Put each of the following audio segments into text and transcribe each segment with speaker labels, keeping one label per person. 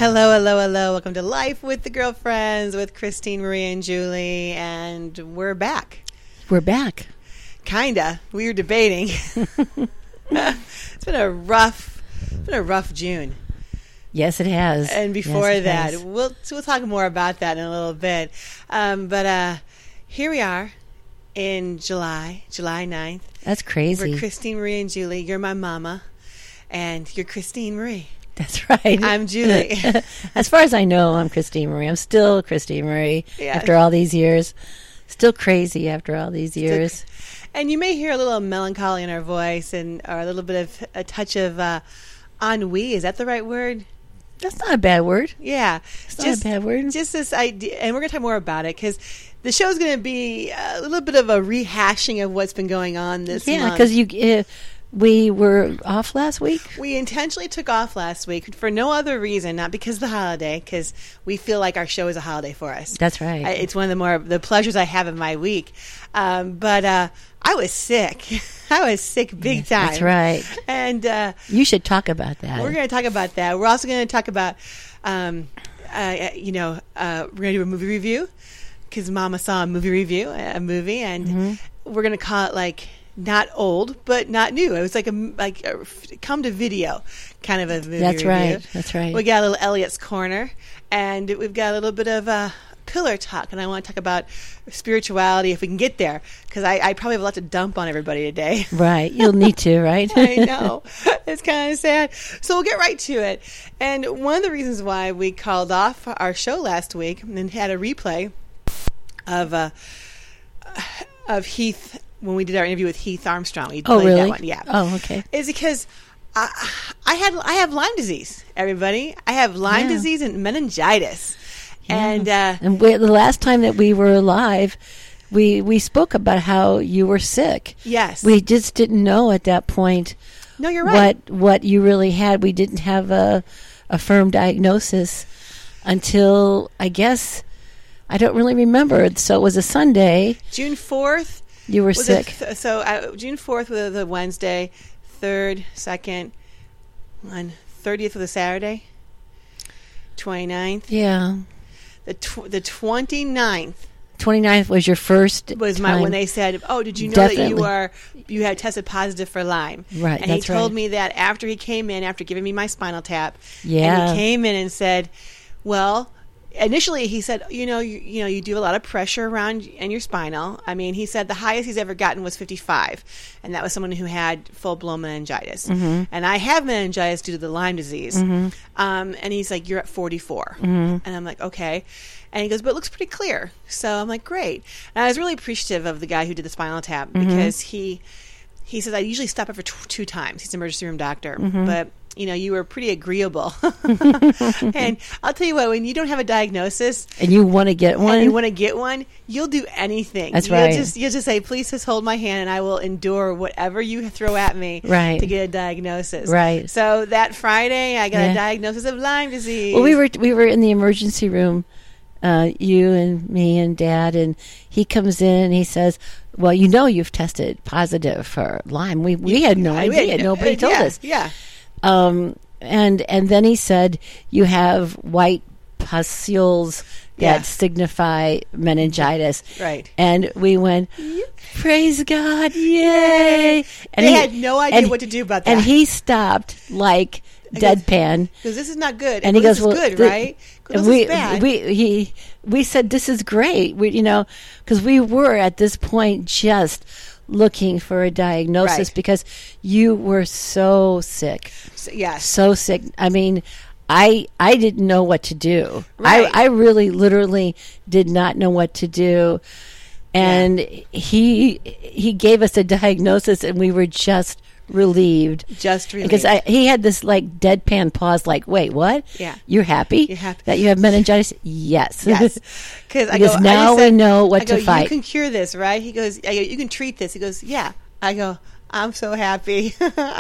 Speaker 1: Hello, hello, hello. Welcome to Life with the Girlfriends with Christine, Marie, and Julie. And we're back.
Speaker 2: We're back.
Speaker 1: Kinda. We were debating. It's been a rough June.
Speaker 2: Yes, it has.
Speaker 1: And before that, we'll talk more about that in a little bit. But here we are in July 9th.
Speaker 2: That's crazy.
Speaker 1: We're Christine, Marie, and Julie. You're my mama. And you're Christine Marie.
Speaker 2: That's right.
Speaker 1: I'm Julie.
Speaker 2: As far as I know, I'm Christine Marie. I'm still Christine Marie after all these years. Still crazy after all these years.
Speaker 1: And you may hear a little melancholy in our voice or a little bit of a touch of ennui. Is that the right word?
Speaker 2: That's not a bad word.
Speaker 1: Yeah.
Speaker 2: It's not a bad word.
Speaker 1: Just this idea, and we're going to talk more about it because the show's going to be a little bit of a rehashing of what's been going on this month.
Speaker 2: Yeah, because we were off last week.
Speaker 1: We intentionally took off last week for no other reason, not because of the holiday, because we feel like our show is a holiday for us.
Speaker 2: That's right.
Speaker 1: It's one of the pleasures I have in my week. But I was sick. I was sick big time.
Speaker 2: That's right.
Speaker 1: And
Speaker 2: you should talk about that.
Speaker 1: We're going to talk about that. We're also going to talk about, we're going to do a movie review because Mama saw a movie, and we're going to call it like not old but not new. It was like a come to video kind of a movie review.
Speaker 2: That's right.
Speaker 1: We got a little Elliot's Corner, and we've got a little bit of pillar talk, and I want to talk about spirituality if we can get there, because I probably have a lot to dump on everybody today.
Speaker 2: Right. You'll need to, right?
Speaker 1: I know. It's kind of sad. So we'll get right to it. And one of the reasons why we called off our show last week and had a replay of Heath, when we did our interview with Heath Armstrong. We played
Speaker 2: really?
Speaker 1: That one. Yeah.
Speaker 2: Oh, okay.
Speaker 1: Is because I have Lyme disease, everybody. I have Lyme disease and meningitis.
Speaker 2: Yeah. And the last time that we were live, we spoke about how you were sick.
Speaker 1: Yes.
Speaker 2: We just didn't know at that point.
Speaker 1: No, you're right.
Speaker 2: What you really had. We didn't have a firm diagnosis until, I guess, I don't really remember. So it was a Sunday.
Speaker 1: June 4th.
Speaker 2: You were sick.
Speaker 1: June 4th was the Wednesday, 3rd, 2nd, and 30th was a Saturday, 29th.
Speaker 2: Yeah.
Speaker 1: The 29th.
Speaker 2: 29th was your first
Speaker 1: was
Speaker 2: time.
Speaker 1: When they said, "Oh, did you know
Speaker 2: Definitely.
Speaker 1: that you had tested positive for Lyme?"
Speaker 2: Right.
Speaker 1: And he told me that after he came in, after giving me my spinal tap.
Speaker 2: Yeah.
Speaker 1: And he came in and said, "Well." Initially, he said, you do a lot of pressure around in your spinal. I mean, he said the highest he's ever gotten was 55, and that was someone who had full-blown meningitis. Mm-hmm. And I have meningitis due to the Lyme disease. Mm-hmm. And he's like, you're at 44. Mm-hmm. And I'm like, okay. And he goes, but it looks pretty clear. So I'm like, great. And I was really appreciative of the guy who did the spinal tap because he says, I usually stop every 2 times. He's an emergency room doctor. But you were pretty agreeable. And I'll tell you what, when you don't have a diagnosis
Speaker 2: and you want to get
Speaker 1: one, you'll do anything.
Speaker 2: That's right.
Speaker 1: You'll just say, please just hold my hand and I will endure whatever you throw at me
Speaker 2: to
Speaker 1: get a diagnosis.
Speaker 2: Right.
Speaker 1: So that Friday, I got a diagnosis of Lyme disease.
Speaker 2: Well, we were in the emergency room, you and me and Dad, and he comes in and he says, well, you've tested positive for Lyme. We had no idea. Nobody told us.
Speaker 1: Yeah.
Speaker 2: And then he said, you have white pustules that signify meningitis.
Speaker 1: Right.
Speaker 2: And we went, praise God, yay. And
Speaker 1: they had no idea what to do about that.
Speaker 2: And he stopped like deadpan.
Speaker 1: Because this is not good.
Speaker 2: And he goes,
Speaker 1: this is good, right? This is bad.
Speaker 2: We said, this is great. Because we were at this point just looking for a diagnosis because you were so sick. So sick. I mean, I didn't know what to do. Right. I really literally did not know what to do. And he gave us a diagnosis and we were just relieved. Because he had this like deadpan pause like, wait, what?
Speaker 1: Yeah.
Speaker 2: You're happy that you have meningitis? Yes.
Speaker 1: Because
Speaker 2: now we know what to fight.
Speaker 1: You can cure this, right? He goes, you can treat this. He goes, yeah. I go, I'm so happy.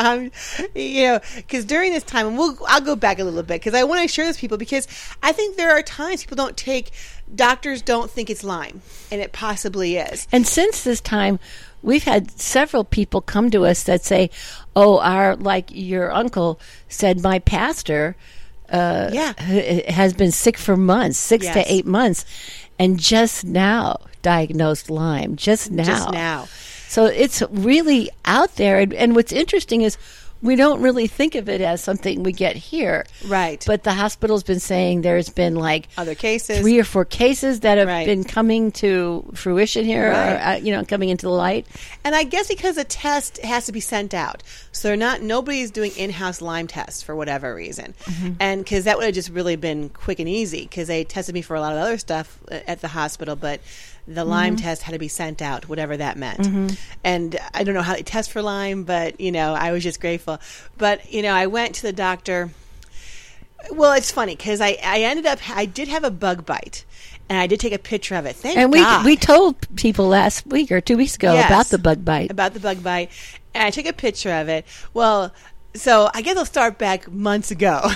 Speaker 1: Because during this time, and I'll go back a little bit because I want to share this with people because I think there are times doctors don't think it's Lyme, and it possibly is.
Speaker 2: And since this time, we've had several people come to us that say, oh, like your uncle said, my pastor has been sick for months, 6 to 8 months, and just now diagnosed Lyme. Just now. So it's really out there. And what's interesting is we don't really think of it as something we get here.
Speaker 1: Right.
Speaker 2: But the hospital's been saying there's been like
Speaker 1: other cases,
Speaker 2: 3 or 4 cases that have been coming to fruition here, or, coming into the light.
Speaker 1: And I guess because the test has to be sent out. So nobody's doing in-house Lyme tests for whatever reason. Mm-hmm. And because that would have just really been quick and easy, because they tested me for a lot of other stuff at the hospital, but the Lyme test had to be sent out, whatever that meant. Mm-hmm. And I don't know how they test for Lyme, but, I was just grateful. But, I went to the doctor. Well, it's funny because I did have a bug bite, and I did take a picture of it. Thank God.
Speaker 2: And we told people last week or 2 weeks ago about the bug bite.
Speaker 1: About the bug bite. And I took a picture of it. Well, so I guess I'll start back months ago.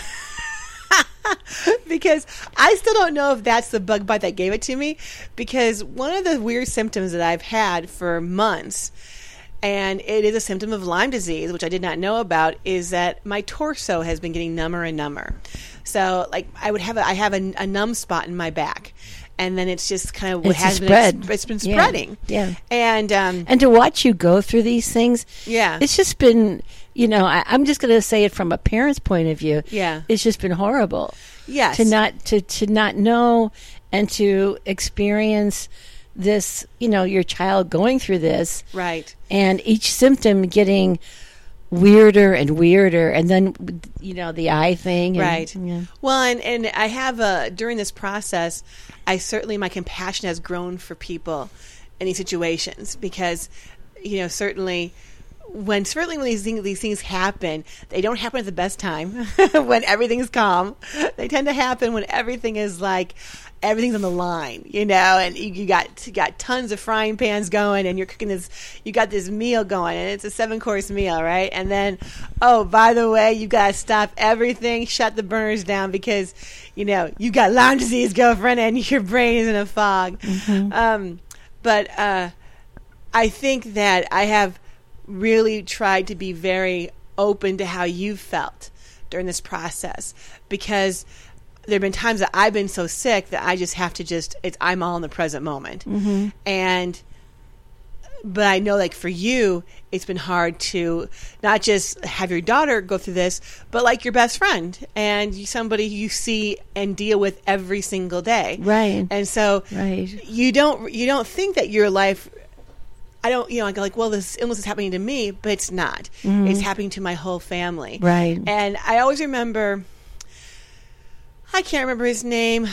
Speaker 1: Because I still don't know if that's the bug bite that gave it to me, because one of the weird symptoms that I've had for months, and it is a symptom of Lyme disease, which I did not know about, is that my torso has been getting number and number. So like I have a numb spot in my back. And then it's just kind of it's been spreading.
Speaker 2: Yeah.
Speaker 1: And
Speaker 2: to watch you go through these things, it's just been, I'm just going to say it from a parent's point of view.
Speaker 1: Yeah.
Speaker 2: It's just been horrible.
Speaker 1: Yes.
Speaker 2: To not know and to experience this, your child going through this.
Speaker 1: Right.
Speaker 2: And each symptom getting weirder and weirder, and then the eye thing,
Speaker 1: right? Well, and I have during this process, my compassion has grown for people in these situations, because certainly when these things happen, they don't happen at the best time when everything's calm. They tend to happen when everything is like everything's on the line, and you got tons of frying pans going, and you're cooking you got this meal going, and it's a 7-course meal, right? And then, oh, by the way, you got to stop everything, shut the burners down, because, you got Lyme disease, girlfriend, and your brain is in a fog. Mm-hmm. But I think that I have really tried to be very open to how you felt during this process, because there have been times that I've been so sick that I just have to I'm all in the present moment. Mm-hmm. But I know, like, for you, it's been hard to not just have your daughter go through this, but like your best friend and somebody you see and deal with every single day.
Speaker 2: Right.
Speaker 1: And so you don't think that your life, I don't, I go like, well, this illness is happening to me, but it's not. Mm-hmm. It's happening to my whole family.
Speaker 2: Right.
Speaker 1: And I always remember, I can't remember his name,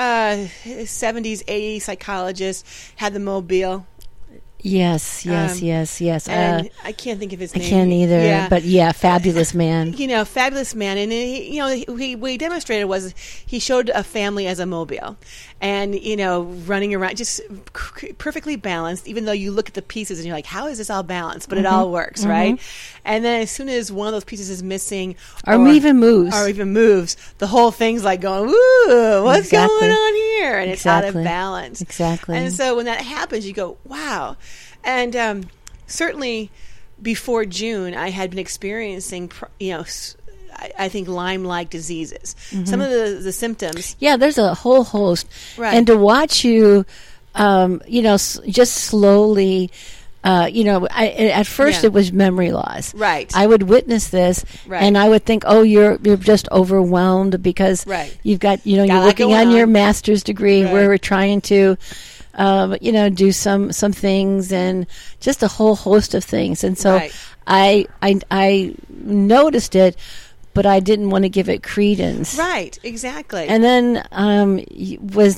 Speaker 1: 70s, 80s psychologist, had the Mobile.
Speaker 2: Yes.
Speaker 1: And I can't think of his name.
Speaker 2: I can't either, but fabulous man.
Speaker 1: Fabulous man. And, what he demonstrated was he showed a family as a mobile and, running around, just perfectly balanced, even though you look at the pieces and you're like, how is this all balanced? But it all works, right? And then as soon as one of those pieces is missing
Speaker 2: or even moves,
Speaker 1: the whole thing's like going, ooh, what's going on here? And it's out of balance.
Speaker 2: Exactly.
Speaker 1: And so when that happens, you go, wow. And certainly before June, I had been experiencing, I think Lyme-like diseases. Mm-hmm. Some of the symptoms.
Speaker 2: Yeah, there's a whole host.
Speaker 1: Right.
Speaker 2: And to watch you, just slowly, at first it was memory loss.
Speaker 1: Right.
Speaker 2: I would witness this, and I would think, oh, you're just overwhelmed because you've got, you're working on your master's degree where we're trying to do some things and just a whole host of things. And so I noticed it, but I didn't want to give it credence.
Speaker 1: Right, exactly.
Speaker 2: And then it was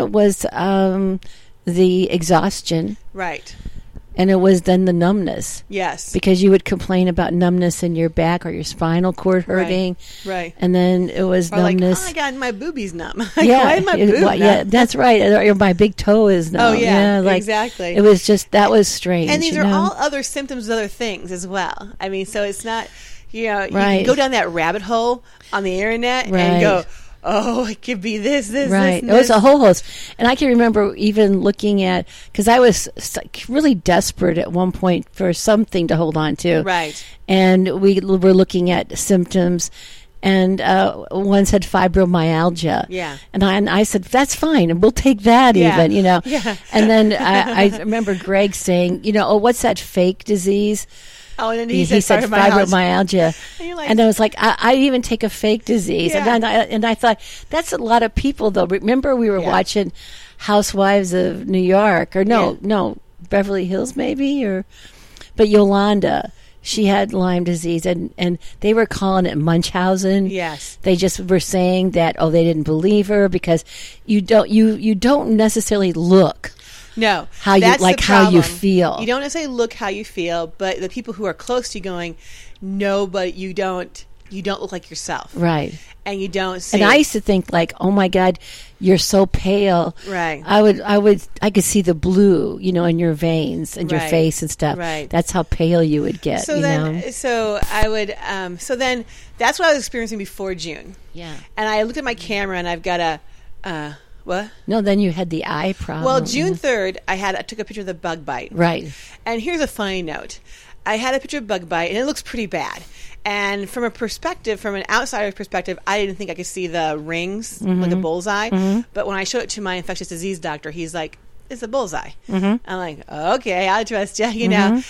Speaker 2: the exhaustion.
Speaker 1: Right.
Speaker 2: And it was then the numbness.
Speaker 1: Yes.
Speaker 2: Because you would complain about numbness in your back or your spinal cord hurting.
Speaker 1: Right.
Speaker 2: And then it was numbness.
Speaker 1: Like, oh, my God, my boobie's numb.
Speaker 2: Yeah.
Speaker 1: Why is my boob numb?
Speaker 2: Yeah, that's right. Or my big toe is numb.
Speaker 1: Oh, yeah,
Speaker 2: like,
Speaker 1: exactly.
Speaker 2: It was just, that was strange.
Speaker 1: And these are all other symptoms of other things as well. I mean, so it's not, you can go down that rabbit hole on the internet and go, oh, it could be this,
Speaker 2: right.
Speaker 1: this.
Speaker 2: It was a whole host. And I can remember even looking at, because I was really desperate at one point for something to hold on to.
Speaker 1: Right.
Speaker 2: And we were looking at symptoms. and one said fibromyalgia.
Speaker 1: Yeah.
Speaker 2: And I said, that's fine, and we'll take that even, you know.
Speaker 1: Yeah.
Speaker 2: And then I remember Greg saying, you know, oh, what's that fake disease?
Speaker 1: Oh, and then he said
Speaker 2: fibromyalgia. And I was like, I'd even take a fake disease.
Speaker 1: Yeah.
Speaker 2: And I thought, that's a lot of people, though. Remember, we were watching Housewives of New York, or no, Beverly Hills maybe, but Yolanda, she had Lyme disease, and they were calling it Munchausen.
Speaker 1: Yes.
Speaker 2: They just were saying that, they didn't believe her because you don't necessarily look.
Speaker 1: No,
Speaker 2: how you feel.
Speaker 1: You don't necessarily look how you feel, but the people who are close to you going, no, but you don't look like yourself,
Speaker 2: right?
Speaker 1: And you don't see.
Speaker 2: And I used to think like, oh my God, you're so pale,
Speaker 1: right?
Speaker 2: I could see the blue, you know, in your veins and your face and stuff.
Speaker 1: Right.
Speaker 2: That's how pale you would get.
Speaker 1: So then that's what I was experiencing before June.
Speaker 2: Yeah.
Speaker 1: And I looked at my camera and I've got a. What?
Speaker 2: No, then you had the eye problem.
Speaker 1: Well, June 3rd, I took a picture of the bug bite.
Speaker 2: Right.
Speaker 1: And here's a funny note. I had a picture of bug bite, and it looks pretty bad. And from an outsider's perspective, I didn't think I could see the rings, like a bullseye. Mm-hmm. But when I showed it to my infectious disease doctor, he's like, it's a bullseye. Mm-hmm. I'm like, okay, I trust you, you know.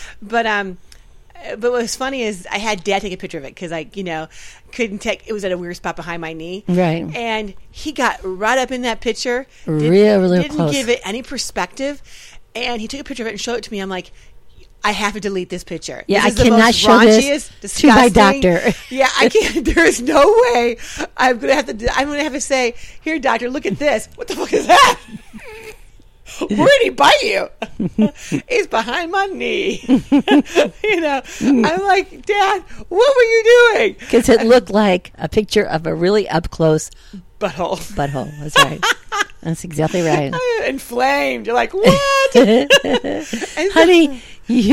Speaker 1: But what was funny is I had Dad take a picture of it because I, couldn't take. It was at a weird spot behind my knee,
Speaker 2: right?
Speaker 1: And he got right up in that picture,
Speaker 2: really
Speaker 1: didn't
Speaker 2: close.
Speaker 1: give it any perspective, and he took a picture of it and showed it to me. I'm like, I have to delete this picture.
Speaker 2: Yeah,
Speaker 1: this
Speaker 2: I cannot show this to my doctor.
Speaker 1: Yeah, I can't. There is no way I'm gonna have to say, here, doctor, look at this. What the fuck is that? Where did he bite you? It's behind my knee. I'm like, Dad, what were you doing?
Speaker 2: Because it looked like a picture of a really up close
Speaker 1: butthole.
Speaker 2: That's right. That's exactly right.
Speaker 1: Inflamed. You're like, what?
Speaker 2: Honey,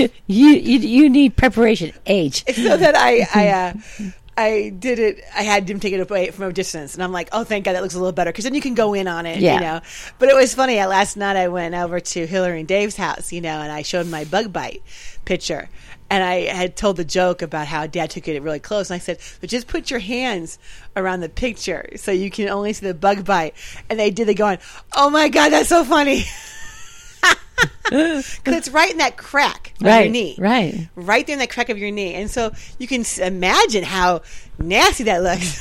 Speaker 2: you need preparation. Age.
Speaker 1: So that I did it. I had him take it away from a distance, and I'm like, "Oh, thank God, that looks a little better." Because then you can go in on it, you know. But it was funny. Last night I went over to Hillary and Dave's house, and I showed my bug bite picture, and I had told the joke about how Dad took it really close, and I said, "But just put your hands around the picture so you can only see the bug bite." And they did. They going, "Oh my God, that's so funny." Because it's right in that crack of your knee. Right there in that crack of your knee. And so you can imagine how nasty that looks.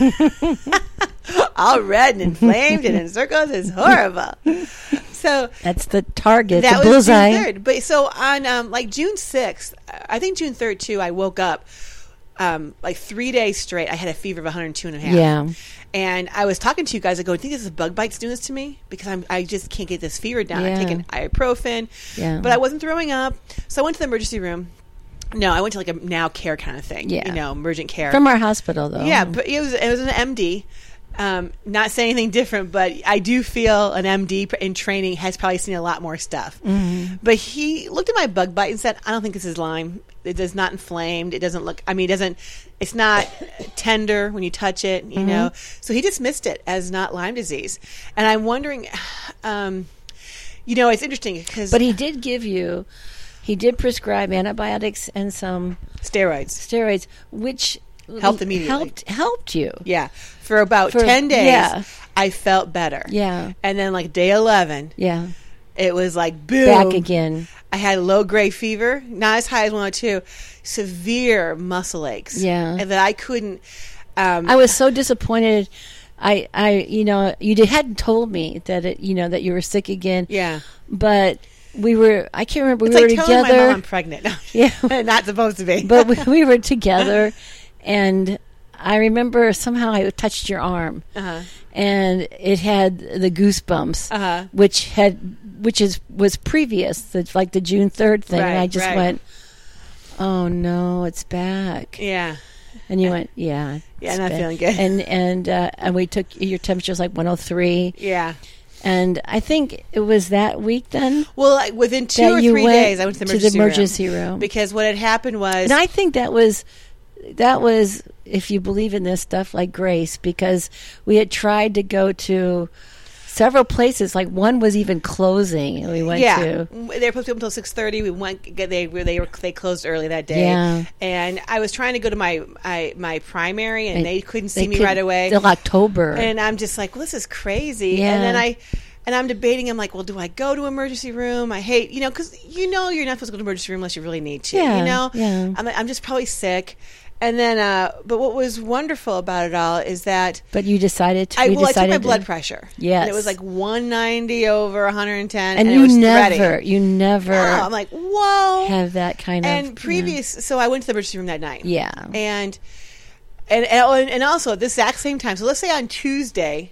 Speaker 1: All red and inflamed and in circles. It's horrible. So
Speaker 2: that's the target,
Speaker 1: that
Speaker 2: the
Speaker 1: was
Speaker 2: bullseye.
Speaker 1: June 3rd. But so on June 6th, I think June 3rd too, I woke up 3 days straight. I had a fever of 102.5.
Speaker 2: Yeah.
Speaker 1: And I was talking to you guys. I go, I think this is bug bites doing this to me because I just can't get this fever down. I'm taking ibuprofen, but I wasn't throwing up. So I went to the emergency room. No, I went to like a now care kind of thing. Yeah. Emergent care.
Speaker 2: From our hospital, though.
Speaker 1: Yeah, but it was an MD. Not saying anything different, but I do feel an MD in training has probably seen a lot more stuff. Mm-hmm. But he looked at my bug bite and said, I don't think this is Lyme. It is not inflamed. It doesn't look, it's not tender when you touch it, you know. So he dismissed it as not Lyme disease. And I'm wondering, it's interesting because.
Speaker 2: But he did prescribe antibiotics and some steroids, which
Speaker 1: helped immediately.
Speaker 2: Helped you.
Speaker 1: Yeah. For about 10 days, I felt better.
Speaker 2: Yeah.
Speaker 1: And then day 11, it was like, boom.
Speaker 2: Back again.
Speaker 1: I had low-grade fever, not as high as 102, severe muscle aches. Yeah. And that I couldn't.
Speaker 2: I was so disappointed. You hadn't told me that that you were sick again.
Speaker 1: Yeah.
Speaker 2: But I can't remember, we
Speaker 1: were
Speaker 2: together.
Speaker 1: Telling my mom I'm pregnant. Yeah. Not supposed to be.
Speaker 2: But we were together, and I remember somehow I touched your arm, and it had the goosebumps, which was previous, like the June 3rd thing, and I just went, "Oh no, it's back."
Speaker 1: Yeah,
Speaker 2: and you went, "Yeah,
Speaker 1: not feeling good."
Speaker 2: And we took your temperature was like 103.
Speaker 1: Yeah.
Speaker 2: And I think it was that week then.
Speaker 1: Well, within 2 or 3 days, I went to the emergency room because what had happened was,
Speaker 2: and I think that was, if you believe in this stuff, like grace, because we had tried to go to several places. Like one was even closing. We went to.
Speaker 1: They were supposed to open until 6:30. We went. They closed early that day.
Speaker 2: Yeah.
Speaker 1: And I was trying to go to my primary, and they couldn't see me right away
Speaker 2: till October.
Speaker 1: And I'm just like, well, this is crazy. Yeah. And then I'm debating. I'm like, well, do I go to emergency room? I hate, because you're not supposed to go to emergency room unless you really need to.
Speaker 2: Yeah.
Speaker 1: I'm just probably sick. And then, but what was wonderful about it all is that.
Speaker 2: But you decided to.
Speaker 1: I took my blood pressure.
Speaker 2: Yes.
Speaker 1: And it was like 190 over 110.
Speaker 2: And
Speaker 1: it was
Speaker 2: you never.
Speaker 1: Oh, I'm like, whoa.
Speaker 2: Have that kind of.
Speaker 1: And so I went to the emergency room that night.
Speaker 2: Yeah.
Speaker 1: And also at the exact same time. So let's say on Tuesday,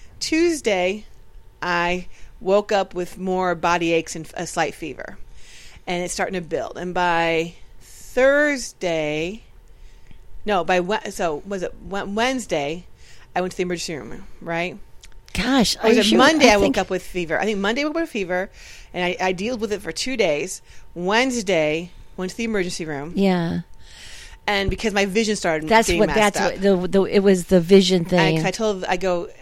Speaker 1: I woke up with more body aches and a slight fever, and it's starting to build. And by Wednesday, I went to the emergency room, right?
Speaker 2: Gosh,
Speaker 1: or was it Monday? I woke up with fever. I think Monday I woke up with fever, and I dealt with it for 2 days. Wednesday, went to the emergency room.
Speaker 2: Yeah.
Speaker 1: And because my vision started being messed up.
Speaker 2: It was the vision thing.
Speaker 1: I told him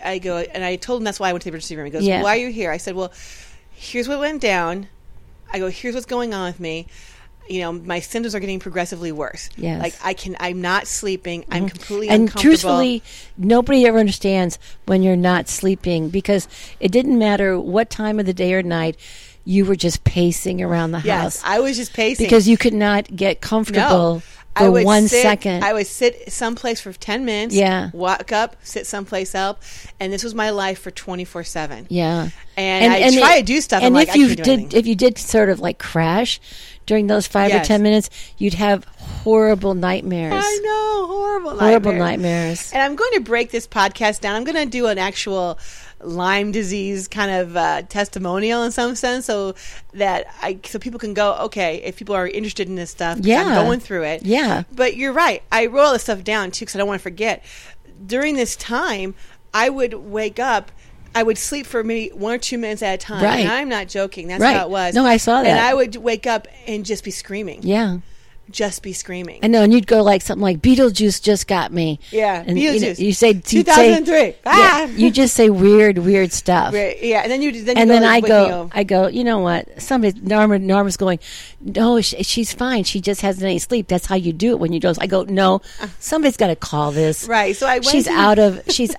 Speaker 1: that's why I went to the emergency room. He goes, why are you here? I said, well, here's what went down. I go, here's what's going on with me. My symptoms are getting progressively worse.
Speaker 2: Yes.
Speaker 1: Like I'm not sleeping. I'm completely
Speaker 2: and
Speaker 1: uncomfortable. And
Speaker 2: truthfully, nobody ever understands when you're not sleeping, because it didn't matter what time of the day or night. You were just pacing around the house.
Speaker 1: Yes, I was just pacing.
Speaker 2: Because you could not get comfortable.
Speaker 1: No.
Speaker 2: For 1 second.
Speaker 1: I would sit someplace for 10 minutes.
Speaker 2: Yeah.
Speaker 1: Walk up, sit someplace else, and this was my life for 24/7.
Speaker 2: Yeah.
Speaker 1: And I try to do stuff.
Speaker 2: And
Speaker 1: if
Speaker 2: you did sort of like crash during those 5 or 10 minutes, you'd have horrible nightmares.
Speaker 1: I know,
Speaker 2: horrible nightmares.
Speaker 1: And I'm going to break this podcast down. I'm going to do an actual Lyme disease kind of testimonial in some sense, so people can go, okay, if people are interested in this stuff, I'm going through it.
Speaker 2: Yeah.
Speaker 1: But you're right. I wrote all this stuff down too because I don't want to forget. During this time, I would wake up. I would sleep for maybe 1 or 2 minutes at a time.
Speaker 2: Right.
Speaker 1: And I'm not joking. That's how it was.
Speaker 2: No, I saw that.
Speaker 1: And I would wake up and just be screaming.
Speaker 2: Yeah.
Speaker 1: Just be screaming.
Speaker 2: I know, and you'd go like something like Beetlejuice just got me.
Speaker 1: Yeah,
Speaker 2: and
Speaker 1: Beetlejuice.
Speaker 2: You say
Speaker 1: 2003.
Speaker 2: You just say weird stuff.
Speaker 1: Yeah, and
Speaker 2: then I go. You know what? Norma's going. No, she's fine. She just hasn't any sleep. That's how you do it when you don't. I go. No, somebody's got to call this.
Speaker 1: Right. So
Speaker 2: she's out of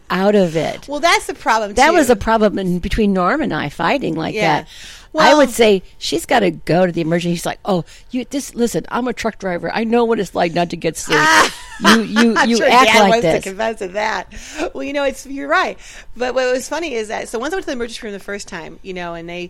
Speaker 2: it.
Speaker 1: Well, that's the problem.
Speaker 2: That was a problem between Norm and I fighting like that.
Speaker 1: Well,
Speaker 2: I would say she's got to go to the emergency. He's like, listen, I'm a truck driver. I know what it's like not to get sleep. You
Speaker 1: sure
Speaker 2: act
Speaker 1: Dad
Speaker 2: like this.
Speaker 1: To confess to that. Well, you're right. But what was funny is that, so once I went to the emergency room the first time, and they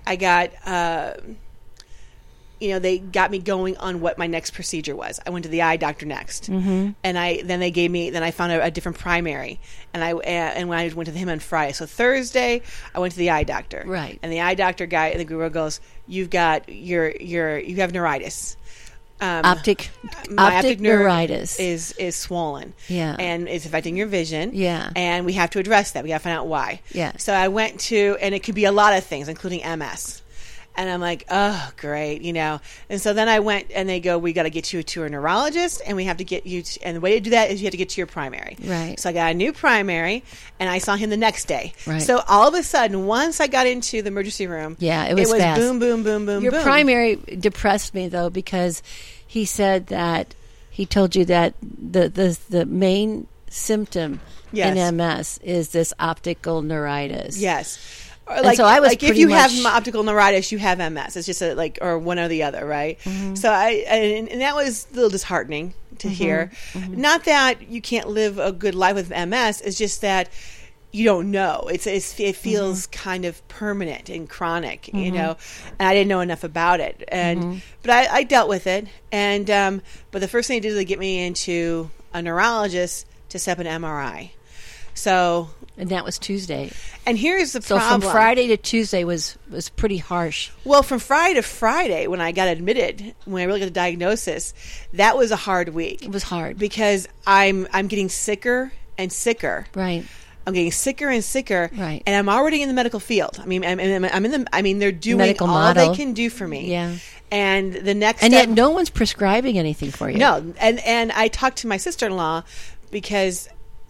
Speaker 1: got me going on what my next procedure was. I went to the eye doctor next, and I found a different primary, and when I went to him on Friday, so Thursday I went to the eye doctor,
Speaker 2: right? And
Speaker 1: the eye doctor guy, the guru goes, you have neuritis.
Speaker 2: Optic neuritis
Speaker 1: is swollen,
Speaker 2: and
Speaker 1: it's affecting your vision,
Speaker 2: and
Speaker 1: we have to address that. We got to find out why. So I went to, and it could be a lot of things, including MS. And I'm like, oh, great, And so then I went, and they go, we got to get you to a neurologist, and we have to get you and the way to do that is you have to get to your primary.
Speaker 2: Right.
Speaker 1: So I got a new primary, and I saw him the next day.
Speaker 2: Right.
Speaker 1: So all of a sudden, once I got into the emergency room,
Speaker 2: it was fast.
Speaker 1: Boom, boom, boom, boom,
Speaker 2: Your
Speaker 1: boom.
Speaker 2: primary depressed me, though, because he said that he told you that the main symptom in MS is this optical neuritis.
Speaker 1: Yes.
Speaker 2: So I was
Speaker 1: if you have optical neuritis, you have MS. It's just or one or the other, right? Mm-hmm. So and that was a little disheartening to hear. Mm-hmm. Not that you can't live a good life with MS. It's just that you don't know. It feels kind of permanent and chronic, And I didn't know enough about it, but I dealt with it. And but the first thing they did was get me into a neurologist to set up an MRI.
Speaker 2: And that was Tuesday.
Speaker 1: And here's the problem.
Speaker 2: So from Friday to Tuesday was pretty harsh.
Speaker 1: Well, from Friday to Friday, when I got admitted, when I really got the diagnosis, that was a hard week.
Speaker 2: It was hard.
Speaker 1: Because I'm getting sicker and sicker.
Speaker 2: Right.
Speaker 1: I'm getting sicker and sicker.
Speaker 2: Right.
Speaker 1: And I'm already in the medical field. They're doing
Speaker 2: medical
Speaker 1: all
Speaker 2: model.
Speaker 1: they can do for me.
Speaker 2: Yeah.
Speaker 1: And the next
Speaker 2: And
Speaker 1: step,
Speaker 2: yet no one's prescribing anything for you.
Speaker 1: No. And I talked to my sister-in-law because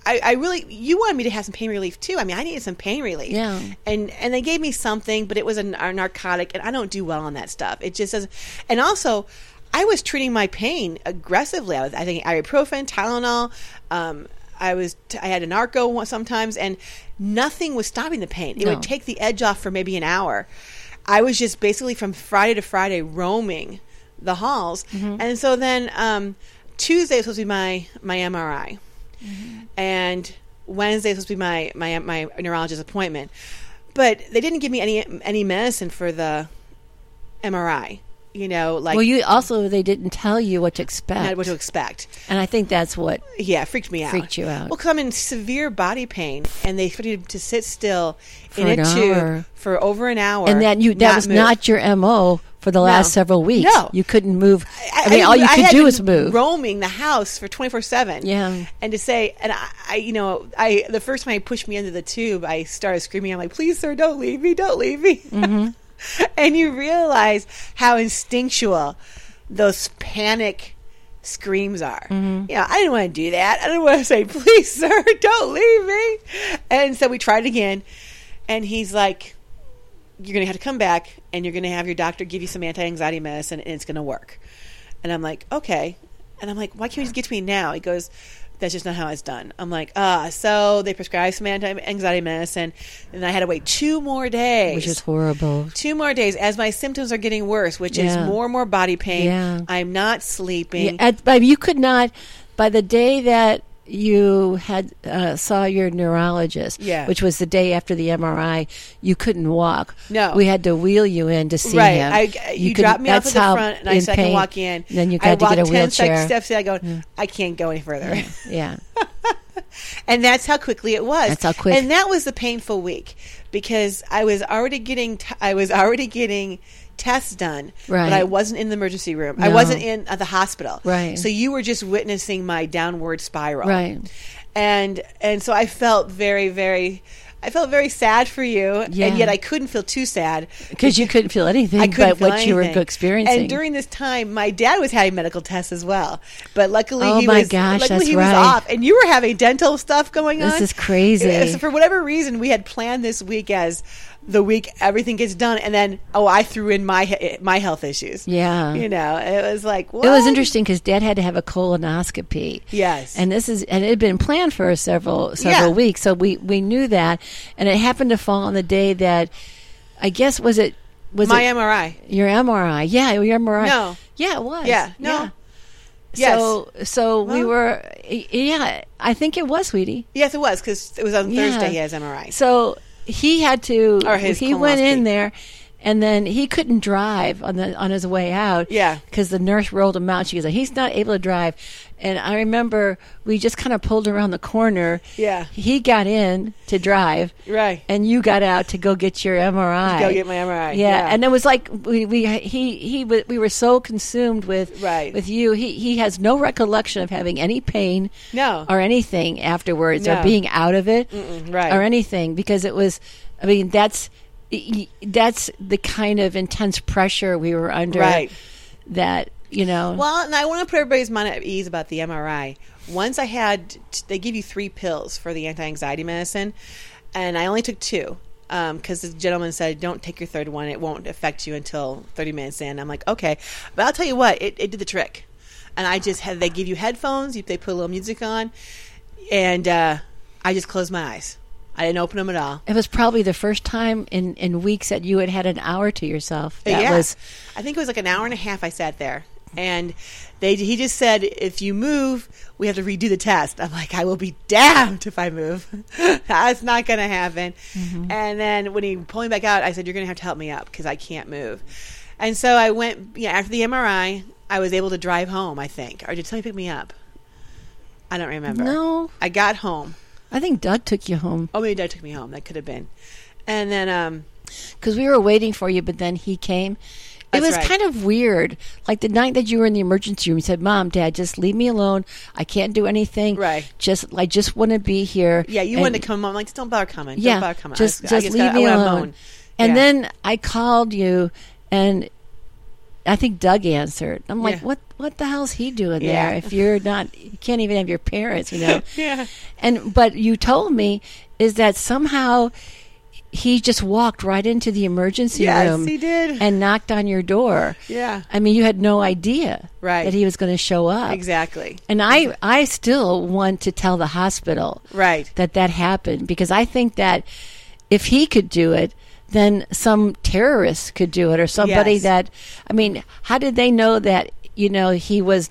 Speaker 1: I really, you wanted me to have some pain relief too. I mean, I needed some pain relief.
Speaker 2: Yeah.
Speaker 1: And they gave me something, but it was a narcotic, and I don't do well on that stuff. It just doesn't. And also, I was treating my pain aggressively. I think ibuprofen, Tylenol. I had a narco sometimes, and nothing was stopping the pain. It would take the edge off for maybe an hour. I was just basically from Friday to Friday roaming the halls, and so then Tuesday was supposed to be my MRI. And Wednesday was supposed to be my neurologist appointment, but they didn't give me any medicine for the MRI. You know, like,
Speaker 2: well, they didn't tell you what to expect.
Speaker 1: What to expect,
Speaker 2: and I think that's what
Speaker 1: freaked me out.
Speaker 2: Freaked you out.
Speaker 1: Well, because I'm in severe body pain, and they expected you to sit still
Speaker 2: for
Speaker 1: in a tube for over an hour,
Speaker 2: and that was not your MO. For the last several weeks, you couldn't move. I mean, all you could do is move.
Speaker 1: Roaming the house for 24/7.
Speaker 2: Yeah,
Speaker 1: and to say, and I the first time he pushed me into the tube, I started screaming. I'm like, "Please, sir, don't leave me! Don't leave me!" And you realize how instinctual those panic screams are. You know, I didn't want to do that. I didn't want to say, "Please, sir, don't leave me." And so we tried again, and he's like, "You're going to have to come back, and you're going to have your doctor give you some anti-anxiety medicine, and it's going to work." And I'm like, "Okay." And I'm like, "Why can't you just get to me now?" He goes, "That's just not how it's done." I'm like, so they prescribed some anti-anxiety medicine, and I had to wait 2 more days.
Speaker 2: Which is horrible.
Speaker 1: 2 more days as my symptoms are getting worse, which is more and more body pain.
Speaker 2: Yeah.
Speaker 1: I'm not sleeping.
Speaker 2: Yeah, you could not, by the day that you had saw your neurologist, which was the day after the MRI, you couldn't walk.
Speaker 1: No.
Speaker 2: We had to wheel you in to see him.
Speaker 1: You dropped me off at the front, and I said I can walk in.
Speaker 2: Then you got to get a wheelchair.
Speaker 1: I walked 10 steps in, I go, I can't go any further.
Speaker 2: Yeah.
Speaker 1: And that's how quickly it was.
Speaker 2: That's how quick.
Speaker 1: And that was the painful week, because I was already getting tests done, but I wasn't in the emergency room. No. I wasn't in the hospital.
Speaker 2: Right.
Speaker 1: So you were just witnessing my downward spiral.
Speaker 2: Right.
Speaker 1: And so I felt very sad for you, and yet I couldn't feel too sad.
Speaker 2: Because you couldn't feel anything but what you were experiencing.
Speaker 1: And during this time, my dad was having medical tests as well. But luckily he was off. And you were having dental stuff going on.
Speaker 2: This is crazy.
Speaker 1: So for whatever reason, we had planned this week as the week everything gets done, and then I threw in my health issues.
Speaker 2: Yeah,
Speaker 1: you know, it was like, what?
Speaker 2: It was interesting because Dad had to have a colonoscopy.
Speaker 1: Yes,
Speaker 2: and it had been planned for several weeks, so we knew that, and it happened to fall on the day that, I guess, was my
Speaker 1: MRI?
Speaker 2: Your MRI, your MRI.
Speaker 1: No,
Speaker 2: yeah, it was.
Speaker 1: Yeah, no.
Speaker 2: Yeah.
Speaker 1: Yes.
Speaker 2: So we were, I think it was, sweetie.
Speaker 1: Yes, it was, because it was on Thursday he has MRI.
Speaker 2: So he had to, he went in
Speaker 1: colonoscopy.
Speaker 2: there, and then he couldn't drive on his way out.
Speaker 1: Yeah.
Speaker 2: Because the nurse rolled him out. She was like, he's not able to drive. And I remember we just kind of pulled around the corner.
Speaker 1: Yeah.
Speaker 2: He got in to drive.
Speaker 1: Right.
Speaker 2: And you got out to go get your MRI.
Speaker 1: Go get my MRI.
Speaker 2: Yeah. And it was like we were so consumed with you. He has no recollection of having any pain.
Speaker 1: No.
Speaker 2: Or anything afterwards, or being out of it.
Speaker 1: Right.
Speaker 2: Or anything, because it was, I mean, that's the kind of intense pressure we were under.
Speaker 1: Right.
Speaker 2: That, you know.
Speaker 1: Well, and I want to put everybody's mind at ease about the MRI. Once they give you 3 pills for the anti-anxiety medicine, and I only took 2 because the gentleman said, don't take your 3rd one. It won't affect you until 30 minutes in. I'm like, okay. But I'll tell you what, it did the trick. And they give you headphones. They put a little music on, and I just closed my eyes. I didn't open them at all.
Speaker 2: It was probably the first time in weeks that you had an hour to yourself.
Speaker 1: I think it was like an hour and a half I sat there. And he just said, if you move, we have to redo the test. I'm like, I will be damned if I move. That's not going to happen. Mm-hmm. And then when he pulled me back out, I said, you're going to have to help me up because I can't move. And so I went, after the MRI, I was able to drive home, I think. Or did somebody pick me up? I don't remember.
Speaker 2: No.
Speaker 1: I got home.
Speaker 2: I think Doug took you home.
Speaker 1: Oh, maybe Doug took me home. That could have been. And then...
Speaker 2: because we were waiting for you, but then he came. It was kind of weird. Like the night that you were in the emergency room, you said, Mom, Dad, just leave me alone. I can't do anything.
Speaker 1: Right.
Speaker 2: I just want to be here.
Speaker 1: Yeah, you wanted to come. I'm like, don't bother coming.
Speaker 2: Yeah,
Speaker 1: don't bother coming.
Speaker 2: Just leave me alone. And then I called you, and I think Doug answered. I'm like, what the hell's he doing there? If you're not, you can't even have your parents,
Speaker 1: Yeah.
Speaker 2: But you told me is that somehow he just walked right into the emergency room.
Speaker 1: Yes, he did.
Speaker 2: And knocked on your door.
Speaker 1: Yeah.
Speaker 2: I mean, you had no idea
Speaker 1: that
Speaker 2: he was going to show up.
Speaker 1: Exactly.
Speaker 2: And I still want to tell the hospital that happened, because I think that if he could do it, then some terrorist could do it, or somebody that, I mean, how did they know that, he was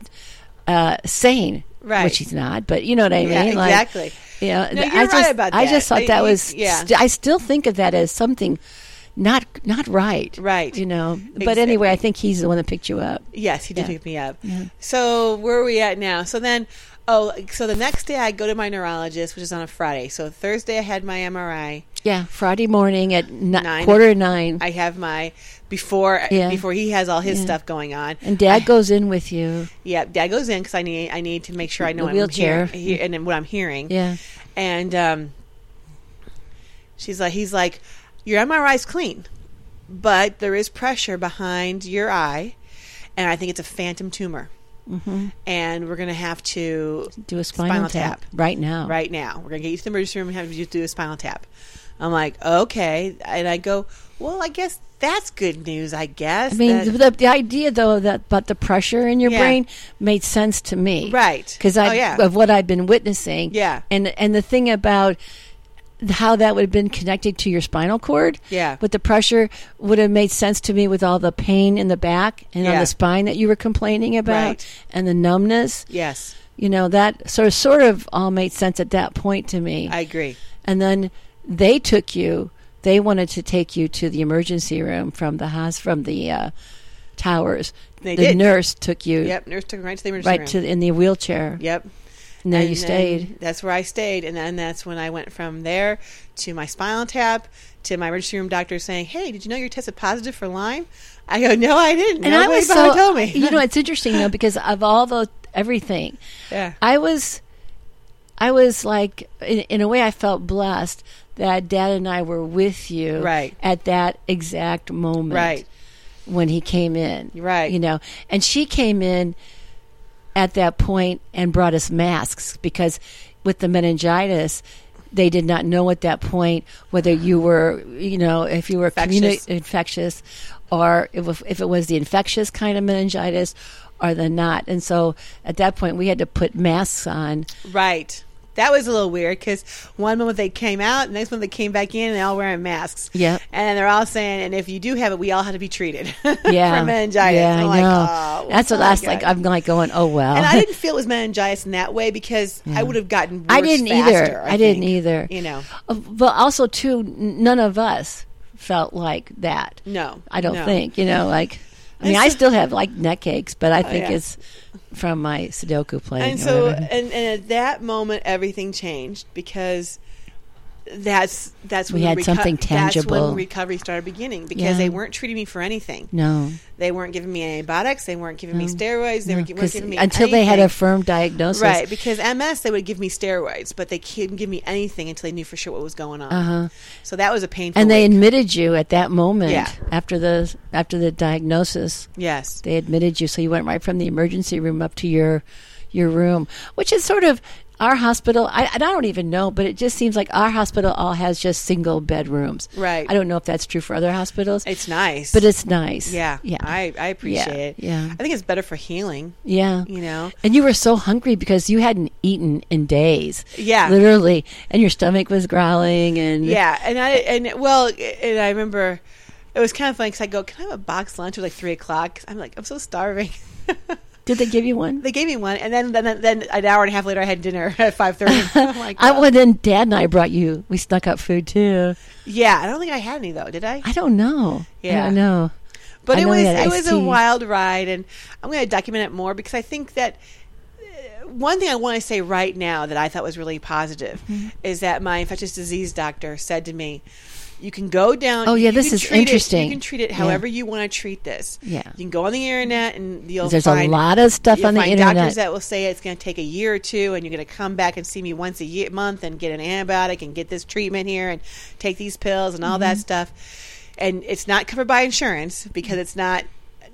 Speaker 2: sane?
Speaker 1: Right.
Speaker 2: Which he's not, but you know what I mean?
Speaker 1: Exactly.
Speaker 2: No,
Speaker 1: you're right about that.
Speaker 2: I just thought that was, I still think of that as something not right.
Speaker 1: Right.
Speaker 2: But anyway, I think he's the one that picked you up.
Speaker 1: Yes, he did pick me up. Yeah. So where are we at now? So then, so the next day I go to my neurologist, which is on a Friday. So Thursday I had my MRI.
Speaker 2: Yeah, Friday morning at 9:45.
Speaker 1: I have my before he has all his stuff going on.
Speaker 2: And Dad goes in with you.
Speaker 1: Yeah, Dad goes in because I need to make sure I know
Speaker 2: the wheelchair
Speaker 1: and then what I'm hearing.
Speaker 2: Yeah,
Speaker 1: and he's like, your MRI's clean, but there is pressure behind your eye, and I think it's a phantom tumor. Mm-hmm. And we're going to have to
Speaker 2: do a spinal tap right now.
Speaker 1: Right now. We're going to get you to the emergency room and have you do a spinal tap. I'm like, okay. And I go, well, I guess that's good news, I guess.
Speaker 2: I mean, the idea, though, about the pressure in your brain made sense to me.
Speaker 1: Right.
Speaker 2: Because of what I've been witnessing.
Speaker 1: Yeah.
Speaker 2: And the thing about how that would have been connected to your spinal cord with the pressure would have made sense to me, with all the pain in the back and on the spine that you were complaining about, and the numbness.
Speaker 1: Yes.
Speaker 2: That sort of all made sense at that point to me.
Speaker 1: I agree.
Speaker 2: And then they wanted to take you to the emergency room from the towers.
Speaker 1: They did.
Speaker 2: Nurse took you.
Speaker 1: Yep, nurse took me right to the emergency room.
Speaker 2: In the wheelchair.
Speaker 1: Yep.
Speaker 2: And there you stayed.
Speaker 1: That's where I stayed. And then that's when I went from there to my spinal tap, to my emergency room doctor saying, hey, did you know you're tested positive for Lyme? I go, no, I didn't.
Speaker 2: And
Speaker 1: nobody told me.
Speaker 2: It's interesting, though, because of all everything.
Speaker 1: Yeah.
Speaker 2: I was like, in a way, I felt blessed that Dad and I were with you at that exact moment when he came in.
Speaker 1: Right.
Speaker 2: And she came in at that point and brought us masks, because with the meningitis, they did not know at that point whether you were, if you were infectious, or if it was the infectious kind of meningitis or the not. And so at that point, we had to put masks on.
Speaker 1: Right. That was a little weird, because one moment they came out, the next one they came back in, and they're all wearing masks.
Speaker 2: Yeah.
Speaker 1: And they're all saying, and if you do have it, we all have to be treated for
Speaker 2: Yeah,
Speaker 1: meningitis.
Speaker 2: I
Speaker 1: I'm
Speaker 2: know. That's what I was like. I'm like going, oh, well.
Speaker 1: And I didn't feel it was meningitis in that way, because I would have gotten worse
Speaker 2: I didn't
Speaker 1: faster,
Speaker 2: either. I didn't either. But also, too, none of us felt like that.
Speaker 1: No.
Speaker 2: I don't think. I still have like neck aches, but I think it's from my Sudoku playing.
Speaker 1: And so, and at that moment, everything changed, because that's when
Speaker 2: we had something tangible.
Speaker 1: That's when recovery started beginning, because they weren't treating me for anything.
Speaker 2: No,
Speaker 1: they weren't giving me antibiotics. They weren't giving me steroids. They weren't giving me
Speaker 2: until
Speaker 1: anything.
Speaker 2: They had a firm diagnosis.
Speaker 1: Right, because MS, they would give me steroids, but they couldn't give me anything until they knew for sure what was going on. So that was a painful.
Speaker 2: And they admitted you at that moment. After the diagnosis.
Speaker 1: Yes,
Speaker 2: they admitted you. So you went right from the emergency room up to your room, which is sort of. Our hospital, I don't even know, but it just seems like our hospital all has just single bedrooms.
Speaker 1: Right.
Speaker 2: I don't know if that's true for other hospitals.
Speaker 1: It's nice.
Speaker 2: But it's nice.
Speaker 1: Yeah. I appreciate it.
Speaker 2: Yeah.
Speaker 1: I think it's better for healing.
Speaker 2: Yeah. And you were so hungry because you hadn't eaten in days.
Speaker 1: Yeah.
Speaker 2: Literally. And your stomach was growling. And
Speaker 1: yeah. And I remember it was kind of funny, because I go, can I have a box lunch at like 3 o'clock? 'Cause I'm like, I'm so starving.
Speaker 2: Did they give you one?
Speaker 1: They gave me one, and then an hour and a half later, I had dinner at 5:30. I'm like,
Speaker 2: then Dad and I brought you. We snuck up food too.
Speaker 1: Yeah, I don't think I had any though. Did I?
Speaker 2: I don't know.
Speaker 1: Yeah,
Speaker 2: I don't know.
Speaker 1: But it was a wild ride, and I'm going to document it more, because I think that one thing I want to say right now that I thought was really positive is that my infectious disease doctor said to me, you can go down.
Speaker 2: Oh, yeah, this is interesting.
Speaker 1: You can treat it however you want to treat this.
Speaker 2: Yeah.
Speaker 1: You can go on the internet, and
Speaker 2: there's a lot of stuff on the internet.
Speaker 1: Doctors that will say it's going to take a year or two, and you're going to come back and see me once a month and get an antibiotic and get this treatment here and take these pills and all that stuff. And it's not covered by insurance, because it's not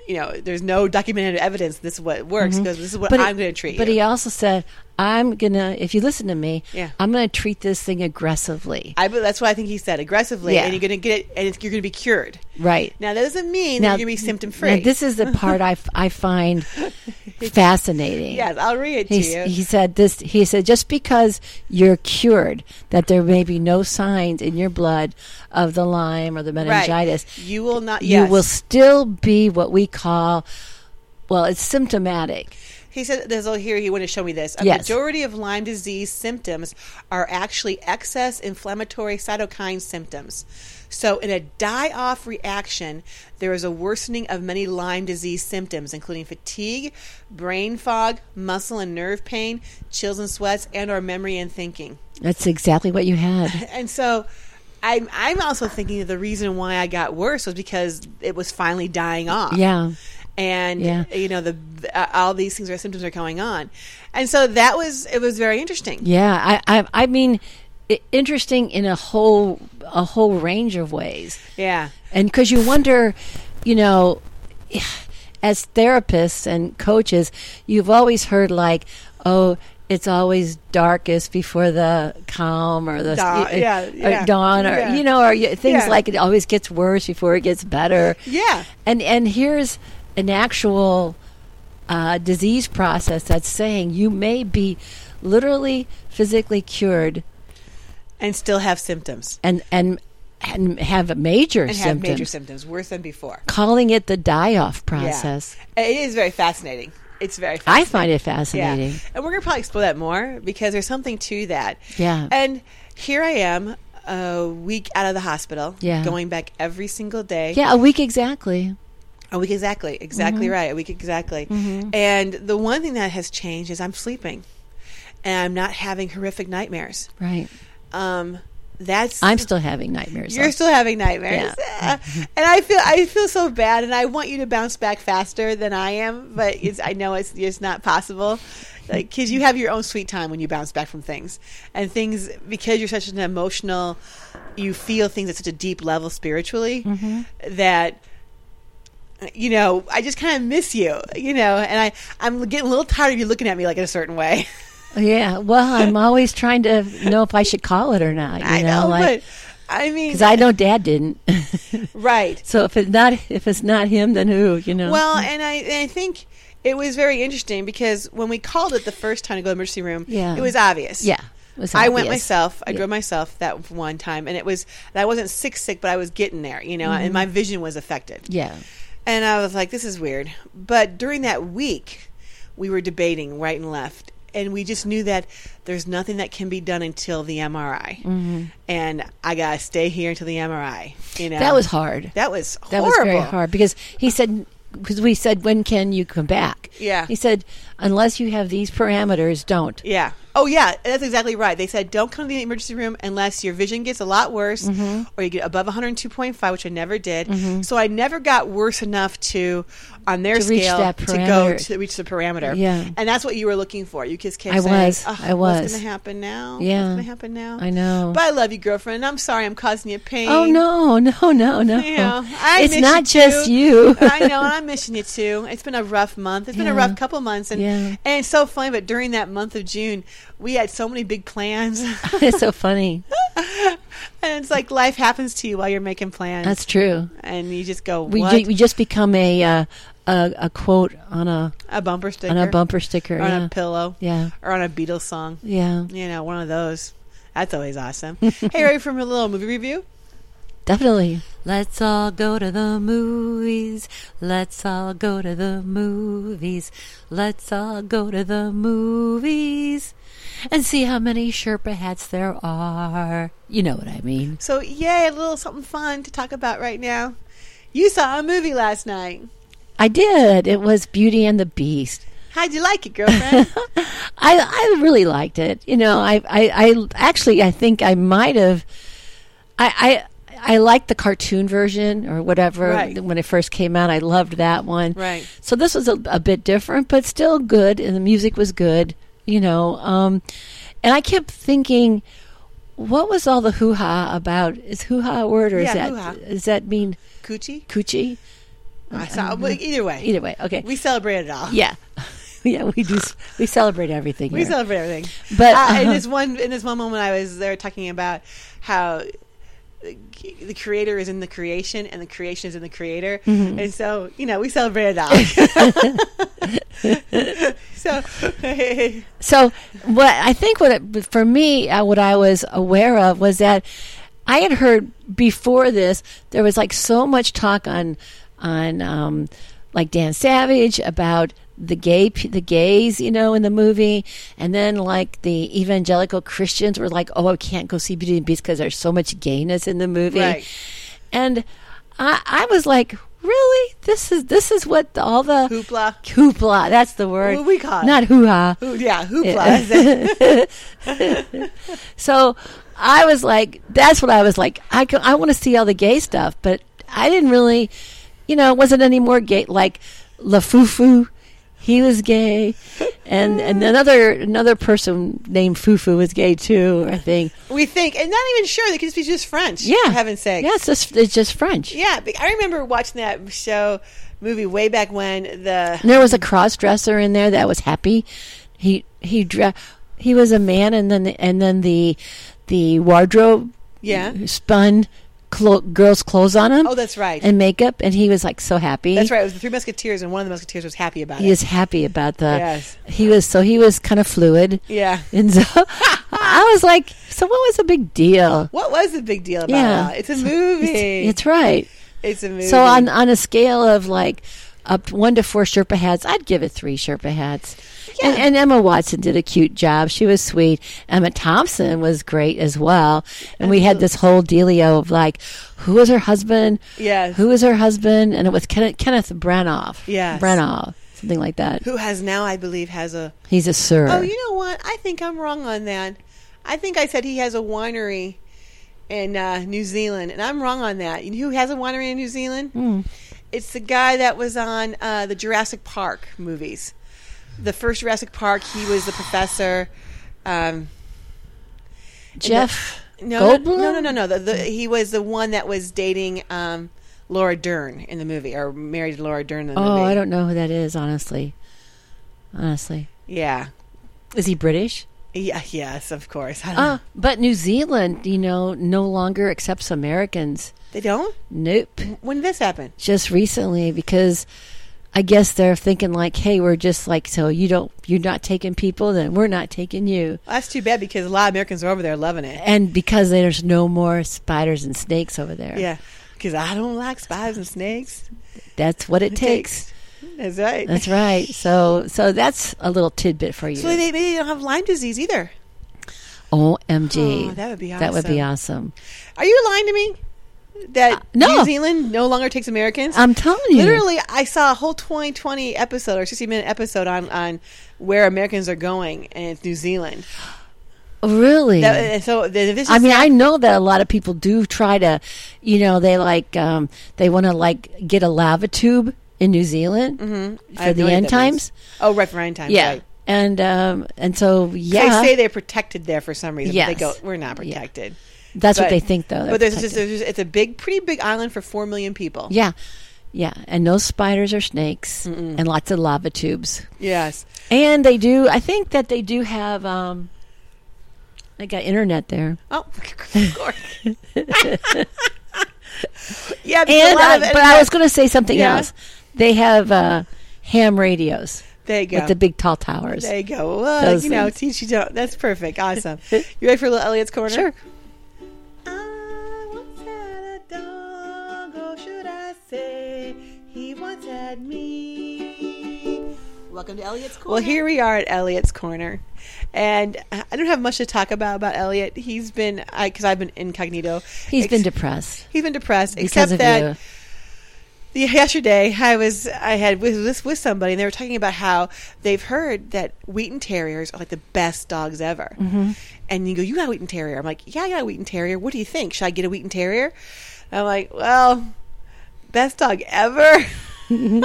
Speaker 1: there's no documented evidence this is what works, because this is what I'm going to treat.
Speaker 2: But he also said, if you listen to me, I'm going to treat this thing aggressively.
Speaker 1: That's what I think he said, aggressively, and you're going to get it, and you're going to be cured.
Speaker 2: Right.
Speaker 1: Now, that doesn't mean that you're going to be symptom-free.
Speaker 2: Now, this is the part I find fascinating.
Speaker 1: Yes, I'll read it to you.
Speaker 2: He said, just because you're cured, that there may be no signs in your blood of the Lyme or the meningitis,
Speaker 1: you will not.
Speaker 2: You will still be what we call, it's symptomatic.
Speaker 1: He said, here he wanted to show me this. A majority of Lyme disease symptoms are actually excess inflammatory cytokine symptoms. So in a die-off reaction, there is a worsening of many Lyme disease symptoms, including fatigue, brain fog, muscle and nerve pain, chills and sweats, and or memory and thinking.
Speaker 2: That's exactly what you had.
Speaker 1: And so I'm also thinking that the reason why I got worse was because it was finally dying off.
Speaker 2: Yeah.
Speaker 1: And all these things, symptoms are going on, and so it was very interesting.
Speaker 2: Yeah, I mean, interesting in a whole range of ways.
Speaker 1: Yeah,
Speaker 2: and because you wonder, as therapists and coaches, you've always heard it's always darkest before the calm or the dawn, or things like it always gets worse before it gets better.
Speaker 1: Yeah,
Speaker 2: and here's an actual disease process that's saying you may be literally physically cured
Speaker 1: and still have symptoms
Speaker 2: and have major
Speaker 1: symptoms worse than before.
Speaker 2: Calling it the die-off process.
Speaker 1: Yeah. It is very fascinating. It's very fascinating.
Speaker 2: I find it fascinating.
Speaker 1: Yeah. And we're going to probably explore that more because there's something to that.
Speaker 2: Yeah.
Speaker 1: And here I am, a week out of the hospital, going back every single day.
Speaker 2: Yeah, a week exactly.
Speaker 1: A week exactly. Exactly right. A week exactly. Mm-hmm. And the one thing that has changed is I'm sleeping. And I'm not having horrific nightmares.
Speaker 2: Right.
Speaker 1: I'm
Speaker 2: still having nightmares.
Speaker 1: You're still having nightmares.
Speaker 2: Yeah.
Speaker 1: And I feel so bad, and I want you to bounce back faster than I am, but I know it's not possible. Because you have your own sweet time when you bounce back from things. And things, because you're such an emotional, you feel things at such a deep level spiritually, that I just kind of miss you, and I'm getting a little tired of you looking at me like in a certain way.
Speaker 2: Yeah, well, I'm always trying to know if I should call it or not.
Speaker 1: I know, but I mean,
Speaker 2: because I know Dad didn't.
Speaker 1: Right.
Speaker 2: So if it's not him, then who?
Speaker 1: Well, and I think it was very interesting because when we called it the first time to go to the emergency room, it was obvious.
Speaker 2: Yeah.
Speaker 1: I went myself. I drove myself that one time, and I wasn't sick, but I was getting there, and my vision was affected.
Speaker 2: Yeah.
Speaker 1: And I was like, this is weird. But during that week, we were debating right and left. And we just knew that there's nothing that can be done until the MRI. Mm-hmm. And I got to stay here until the MRI.
Speaker 2: That was hard.
Speaker 1: That was horrible.
Speaker 2: That was very hard because we said, when can you come back?
Speaker 1: Yeah.
Speaker 2: He said, unless you have these parameters, don't.
Speaker 1: Yeah. Oh, yeah. That's exactly right. They said, don't come to the emergency room unless your vision gets a lot worse or you get above 102.5, which I never did. Mm-hmm. So I never got worse enough on their scale, to reach the parameter.
Speaker 2: Yeah.
Speaker 1: And that's what you were looking for. You just kept
Speaker 2: I
Speaker 1: saying,
Speaker 2: was.
Speaker 1: What's going to happen now?
Speaker 2: Yeah.
Speaker 1: What's going to happen now?
Speaker 2: I know.
Speaker 1: But I love you, girlfriend. And I'm sorry I'm causing you pain.
Speaker 2: Oh, no. It's not just you.
Speaker 1: I know, and I'm missing you too. It's been a rough month. It's been a rough couple months. And it's so funny, but during that month of June, we had so many big plans.
Speaker 2: It's so funny.
Speaker 1: And it's like life happens to you while you're making plans.
Speaker 2: That's true.
Speaker 1: And you just go, what?
Speaker 2: We just become a quote on a
Speaker 1: bumper sticker.
Speaker 2: On a bumper sticker.
Speaker 1: Or on a pillow.
Speaker 2: Yeah.
Speaker 1: Or on a Beatles song.
Speaker 2: Yeah.
Speaker 1: One of those. That's always awesome. Hey, ready for a little movie review?
Speaker 2: Definitely. Let's all go to the movies. Let's all go to the movies. Let's all go to the movies and see how many Sherpa hats there are. You know what I mean.
Speaker 1: So, yay, a little something fun to talk about right now. You saw a movie last night.
Speaker 2: I did. It was Beauty and the Beast.
Speaker 1: How'd you like it, girlfriend?
Speaker 2: I really liked it. I think I might have. I liked the cartoon version or whatever when it first came out. I loved that one.
Speaker 1: Right.
Speaker 2: So this was a bit different, but still good, and the music was good. And I kept thinking, what was all the hoo-ha about? Is hoo-ha a word, or
Speaker 1: hoo-ha.
Speaker 2: does that mean
Speaker 1: coochie?
Speaker 2: Coochie.
Speaker 1: Either way.
Speaker 2: Either way. Okay.
Speaker 1: We celebrate it all.
Speaker 2: Yeah. Yeah, we do. We celebrate everything.
Speaker 1: We celebrate everything.
Speaker 2: But
Speaker 1: in this one moment, I was there talking about how the creator is in the creation and the creation is in the creator, and so we celebrate it all.
Speaker 2: So what I think for me, what I was aware of was that I had heard before this there was like so much talk on like Dan Savage about the gays, in the movie, and then like the evangelical Christians were like, "Oh, I can't go see Beauty and the Beast because there's so much gayness in the movie,"
Speaker 1: right.
Speaker 2: And I was like, "Really? This is what all the
Speaker 1: hoopla?
Speaker 2: That's the word.
Speaker 1: What we call it?
Speaker 2: Not hoo-ha.
Speaker 1: Yeah, hoopla."
Speaker 2: So I was like, that's what I was like. I want to see all the gay stuff, but I didn't really, it wasn't any more gay like LaFufu. He was gay, and another person named Fufu was gay too. I think
Speaker 1: and not even sure they could be just French.
Speaker 2: Yeah,
Speaker 1: for heaven's sake.
Speaker 2: Yeah, it's just French.
Speaker 1: Yeah, I remember watching that movie way back when
Speaker 2: there was a cross dresser in there that was happy. He was a man, and then the wardrobe spun girls' clothes on him.
Speaker 1: Oh, that's right.
Speaker 2: And makeup, and he was like so happy.
Speaker 1: That's right. It was the Three Musketeers, and one of the Musketeers was happy about it.
Speaker 2: He was happy about the.
Speaker 1: Yes.
Speaker 2: He was kind of fluid.
Speaker 1: Yeah.
Speaker 2: And so I was like, so what was the big deal?
Speaker 1: What was the big deal about that? It's a movie.
Speaker 2: It's right.
Speaker 1: It's a movie.
Speaker 2: So on a scale of like up 1 to 4 Sherpa hats, I'd give it 3 Sherpa hats. Yeah. And Emma Watson did a cute job. She was sweet. Emma Thompson was great as well. And we had this whole dealio of like, who was her husband?
Speaker 1: Yes.
Speaker 2: Who was her husband? And it was Kenneth Branagh.
Speaker 1: Yes.
Speaker 2: Branagh, something like that.
Speaker 1: Who has now, I believe,
Speaker 2: He's a sir.
Speaker 1: Oh, you know what? I think I'm wrong on that. I think I said he has a winery in New Zealand, and I'm wrong on that. You know who has a winery in New Zealand? It's the guy that was on the Jurassic Park movies. The first Jurassic Park, he was the professor.
Speaker 2: Jeff
Speaker 1: Goldblum? No. He was the one that was dating Laura Dern in the movie, or married to Laura Dern in the movie.
Speaker 2: Oh, I don't know who that is, honestly.
Speaker 1: Yeah.
Speaker 2: Is he British?
Speaker 1: Yeah, yes, of course.
Speaker 2: But New Zealand, no longer accepts Americans.
Speaker 1: They don't?
Speaker 2: Nope.
Speaker 1: When did this happen?
Speaker 2: Just recently, because I guess they're thinking like, hey, we're just like, so you're not taking people, then we're not taking you.
Speaker 1: Well, that's too bad, because a lot of Americans are over there loving it.
Speaker 2: And because there's no more spiders and snakes over there.
Speaker 1: Yeah, because I don't like spiders and snakes.
Speaker 2: That's what it takes.
Speaker 1: That's right.
Speaker 2: That's right. So that's a little tidbit for you.
Speaker 1: So they don't have Lyme disease either.
Speaker 2: OMG.
Speaker 1: Oh, that would be awesome.
Speaker 2: That would be awesome.
Speaker 1: Are you lying to me? That
Speaker 2: no.
Speaker 1: New Zealand no longer takes Americans?
Speaker 2: I'm telling you.
Speaker 1: Literally, I saw a whole 2020 episode or 60-minute episode on where Americans are going, and it's New Zealand.
Speaker 2: Really? I know that a lot of people do try to, they like, they want to like get a lava tube in New Zealand for the end times.
Speaker 1: Oh, right, for end times.
Speaker 2: Yeah.
Speaker 1: Right.
Speaker 2: And so, yeah.
Speaker 1: They say they're protected there for some reason.
Speaker 2: Yes.
Speaker 1: But they go, we're not protected.
Speaker 2: Yeah. That's what they think, though.
Speaker 1: But it's a pretty big island for 4 million people.
Speaker 2: Yeah. Yeah. And no spiders or snakes and lots of lava tubes.
Speaker 1: Yes.
Speaker 2: And they do, I think that they do have, they got internet there.
Speaker 1: Oh, of course. Yeah.
Speaker 2: But I was going to say something else. They have ham radios.
Speaker 1: There you go.
Speaker 2: With the big tall towers.
Speaker 1: There you go. Well, teach you don't. That's perfect. Awesome. You ready for a little Elliot's Corner?
Speaker 2: Sure.
Speaker 1: I once had a dog, or should I say, he once had me. Welcome to Elliot's Corner. Well, here we are at Elliot's Corner. And I don't have much to talk about Elliot. He's been, because I've been incognito.
Speaker 2: He's been depressed.
Speaker 1: He's been depressed.
Speaker 2: Because
Speaker 1: except that yesterday I had with somebody, and they were talking about how they've heard that Wheaten Terriers are like the best dogs ever. Mm-hmm. And you go, you got a Wheaten Terrier? I'm like, yeah, I got a Wheaten Terrier. What do you think? Should I get a Wheaten Terrier? And I'm like, well, best dog ever. and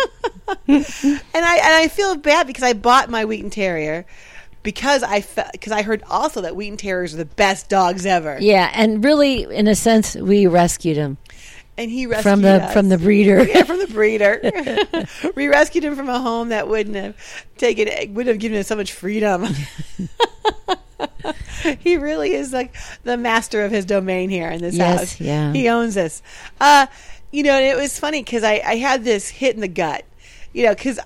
Speaker 1: I feel bad because I bought my Wheaten Terrier because I heard also that Wheaten Terriers are the best dogs ever.
Speaker 2: Yeah, and really, in a sense, we rescued him.
Speaker 1: and he rescued us.
Speaker 2: From the breeder.
Speaker 1: Yeah, from the breeder. We rescued him from a home that wouldn't have given him so much freedom. He really is like the master of his domain here in this house.
Speaker 2: Yeah.
Speaker 1: He owns this. You know, and it was funny because I had this hit in the gut, you know, because,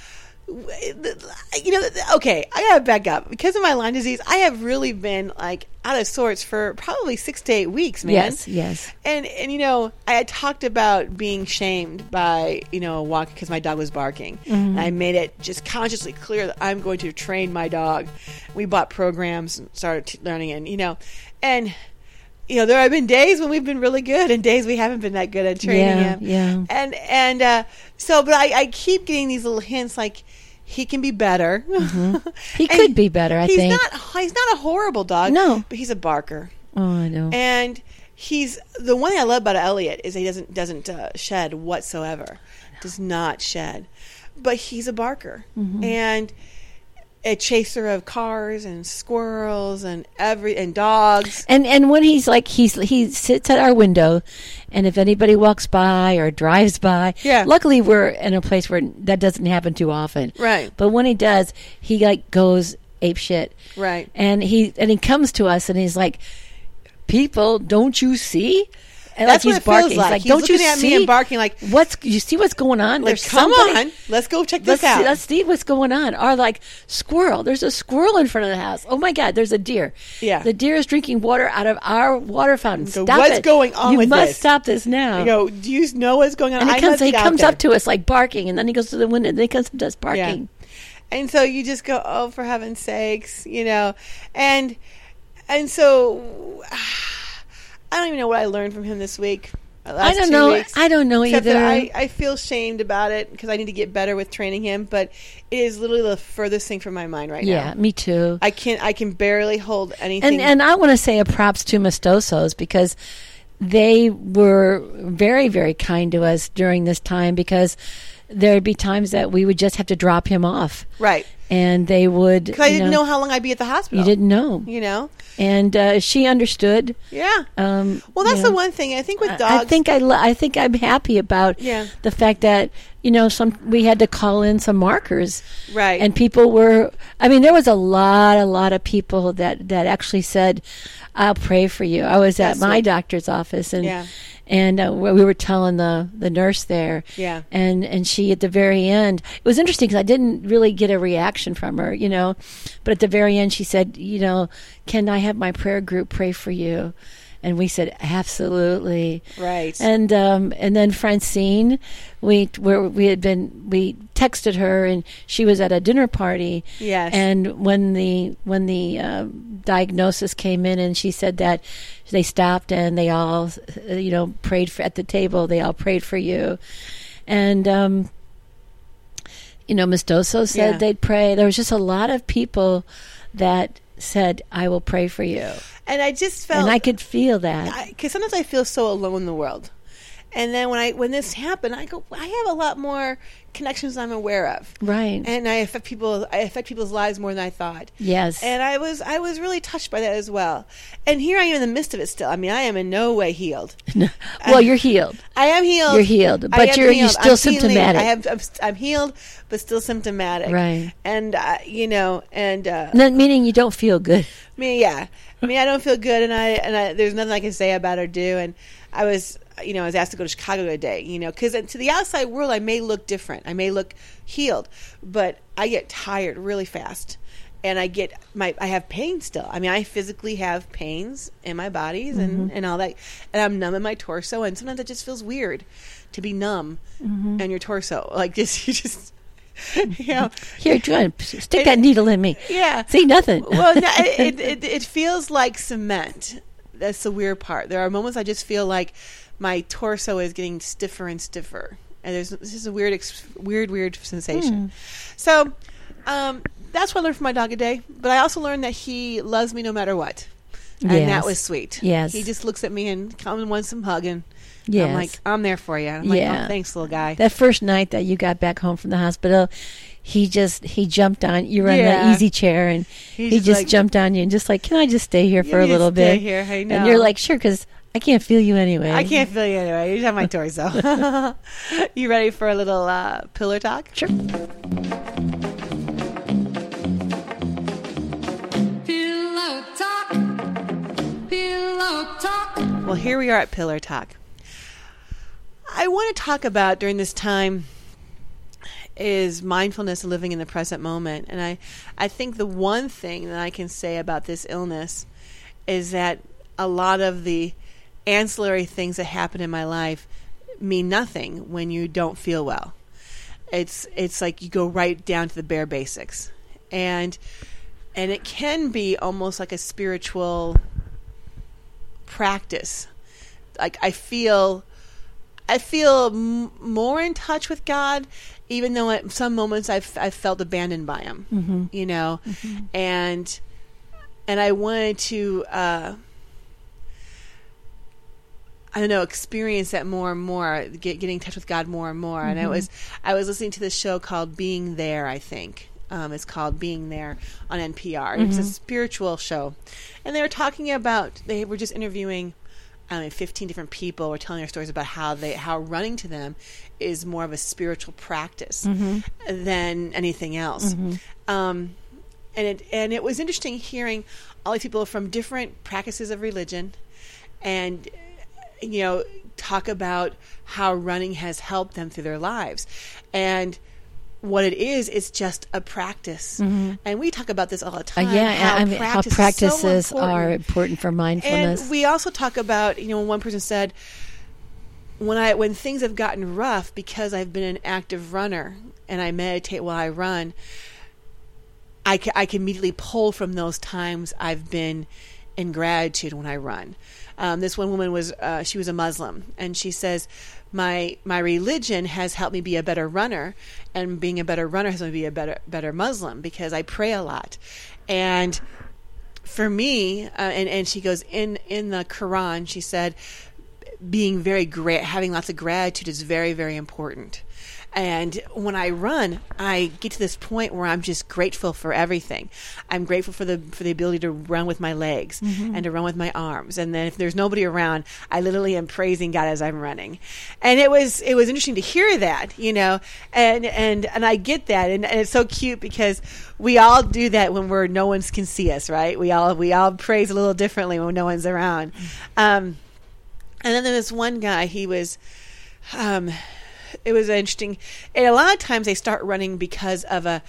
Speaker 1: you know, okay, I got to back up. Because of my Lyme disease, I have really been like out of sorts for probably 6 to 8 weeks, man.
Speaker 2: Yes.
Speaker 1: And you know, I had talked about being shamed by, you know, a walk because my dog was barking. Mm-hmm. And I made it just consciously clear that I'm going to train my dog. We bought programs and started learning it, you know, and you know, there have been days when we've been really good and days we haven't been that good at training him.
Speaker 2: Yeah.
Speaker 1: And so, but I keep getting these little hints like he can be better.
Speaker 2: Mm-hmm. He could be better, I think.
Speaker 1: He's not a horrible dog.
Speaker 2: No.
Speaker 1: But he's a barker.
Speaker 2: Oh, I know.
Speaker 1: And he's, the one thing I love about Elliot is he doesn't shed whatsoever. Does not shed. But he's a barker. Mm-hmm. And a chaser of cars and squirrels and dogs.
Speaker 2: And when he sits at our window, and if anybody walks by or drives by, luckily we're in a place where that doesn't happen too often.
Speaker 1: Right.
Speaker 2: But when he does, he like goes ape shit.
Speaker 1: Right.
Speaker 2: And he comes to us and he's like, "People, don't you see?" And
Speaker 1: that's
Speaker 2: like
Speaker 1: what it barking. Feels like.
Speaker 2: He's don't
Speaker 1: looking
Speaker 2: you
Speaker 1: at
Speaker 2: see?
Speaker 1: Me and barking like,
Speaker 2: you see what's going on?
Speaker 1: Like,
Speaker 2: There's
Speaker 1: come
Speaker 2: somebody,
Speaker 1: on, let's go check this out.
Speaker 2: Let's see what's going on. Or like squirrel. There's a squirrel in front of the house. Oh my God, there's a deer.
Speaker 1: Yeah,
Speaker 2: the deer is drinking water out of our water fountain.
Speaker 1: So
Speaker 2: stop
Speaker 1: what's
Speaker 2: it.
Speaker 1: going on
Speaker 2: you
Speaker 1: with this?
Speaker 2: You must stop this now.
Speaker 1: You know, do you know what's going on?
Speaker 2: And he comes up to us like barking, and then he goes to the window, and then he comes up to us barking.
Speaker 1: Yeah. And so you just go, oh, for heaven's sakes, you know, and so I don't even know what I learned from him this week.
Speaker 2: I don't know. I don't know either.
Speaker 1: I feel shamed about it because I need to get better with training him. But it is literally the furthest thing from my mind right now.
Speaker 2: Yeah, me too.
Speaker 1: I can barely hold anything.
Speaker 2: And I want to say a props to Mostosos because they were very, very kind to us during this time because there'd be times that we would just have to drop him off.
Speaker 1: Right.
Speaker 2: And they would.
Speaker 1: Because I didn't know how long I'd be at the hospital.
Speaker 2: You didn't know.
Speaker 1: You know?
Speaker 2: And she understood.
Speaker 1: Yeah. Well, that's the one thing. I think with dogs.
Speaker 2: I think I'm happy about the fact that, you know, we had to call in some markers.
Speaker 1: Right.
Speaker 2: And people were, I mean, there was a lot of people that actually said, I'll pray for you. I was at my doctor's office and we were telling the nurse there.
Speaker 1: Yeah.
Speaker 2: And she, at the very end, it was interesting because I didn't really get a reaction from her, you know. But at the very end, she said, you know, can I have my prayer group pray for you? And we said, absolutely.
Speaker 1: Right.
Speaker 2: And then Francine, we texted her, and she was at a dinner party.
Speaker 1: Yes.
Speaker 2: And when the diagnosis came in, and she said that they stopped and they all, you know, prayed at the table. They all prayed for you, and you know, Mostoso said they'd pray. There was just a lot of people that said, I will pray for you.
Speaker 1: And I just felt...
Speaker 2: And I could feel that.
Speaker 1: Because sometimes I feel so alone in the world. And then when this happened, I go, I have a lot more connections I'm aware of.
Speaker 2: Right.
Speaker 1: And I affect people's lives more than I thought.
Speaker 2: Yes.
Speaker 1: And I was really touched by that as well. And here I am in the midst of it still. I mean, I am in no way healed.
Speaker 2: Well, you're healed.
Speaker 1: I am healed.
Speaker 2: You're healed, but you're still symptomatic.
Speaker 1: I'm healed, but still symptomatic.
Speaker 2: Right.
Speaker 1: And you know, and
Speaker 2: meaning you don't feel good.
Speaker 1: I don't feel good, and there's nothing I can say about or do. And I was asked to go to Chicago today, you know, because to the outside world, I may look different. I may look healed, but I get tired really fast. And I have pain still. I mean, I physically have pains in my bodies and all that. And I'm numb in my torso. And sometimes it just feels weird to be numb in your torso. Like this, you just... You know,
Speaker 2: here, stick that needle in me.
Speaker 1: Yeah,
Speaker 2: see nothing.
Speaker 1: Well, no, it feels like cement. That's the weird part. There are moments I just feel like my torso is getting stiffer and stiffer, and this is a weird sensation. So, that's what I learned from my dog today. But I also learned that he loves me no matter what, and that was sweet.
Speaker 2: Yes,
Speaker 1: he just looks at me and comes and wants some hugging.
Speaker 2: Yes.
Speaker 1: I'm like, I'm there for you. I'm like, oh, thanks, little guy.
Speaker 2: That first night that you got back home from the hospital, he jumped on you. Were in the easy chair, and he just like, jumped on you and just like, can I just stay here for a little bit?
Speaker 1: Stay here, I know.
Speaker 2: And you're like, sure, because I can't feel you anyway.
Speaker 1: I can't feel you anyway. You just have my torso. You ready for a little pillar talk?
Speaker 2: Sure.
Speaker 1: Pillow talk. Pillow talk. Well, here we are at Pillar Talk. I want to talk about during this time is mindfulness and living in the present moment. And I think the one thing that I can say about this illness is that a lot of the ancillary things that happen in my life mean nothing when you don't feel well. It's like you go right down to the bare basics. And it can be almost like a spiritual practice. Like I feel more in touch with God, even though at some moments I've felt abandoned by Him. Mm-hmm. You know, mm-hmm. and I wanted to experience that more and more, getting in touch with God more and more. Mm-hmm. And I was listening to this show called Being There, I think. It's called Being There on NPR. Mm-hmm. It's a spiritual show. And they were talking about, they were just interviewing 15 different people were telling their stories about how running to them is more of a spiritual practice mm-hmm. than anything else. Mm-hmm. And it was interesting hearing all these people from different practices of religion and, talk about how running has helped them through their lives. And what it is, it's just a practice. Mm-hmm. And we talk about this all the time.
Speaker 2: How practices are important for mindfulness.
Speaker 1: And we also talk about, one person said, when things have gotten rough, because I've been an active runner and I meditate while I run, I can immediately pull from those times I've been in gratitude when I run. This one woman she was a Muslim, and she says, my religion has helped me be a better runner, and being a better runner has helped me be a better Muslim because I pray a lot. And for me, and she goes, in the Quran, she said, being having lots of gratitude is very, very important. And when I run, I get to this point where I'm just grateful for everything. I'm grateful for the ability to run with my legs mm-hmm. and to run with my arms. And then if there's nobody around, I literally am praising God as I'm running. And it was interesting to hear that, and I get that. And it's so cute because we all do that when no one can see us, right? We all praise a little differently when no one's around. And then there's this one guy, he was, it was interesting. And a lot of times they start running because of a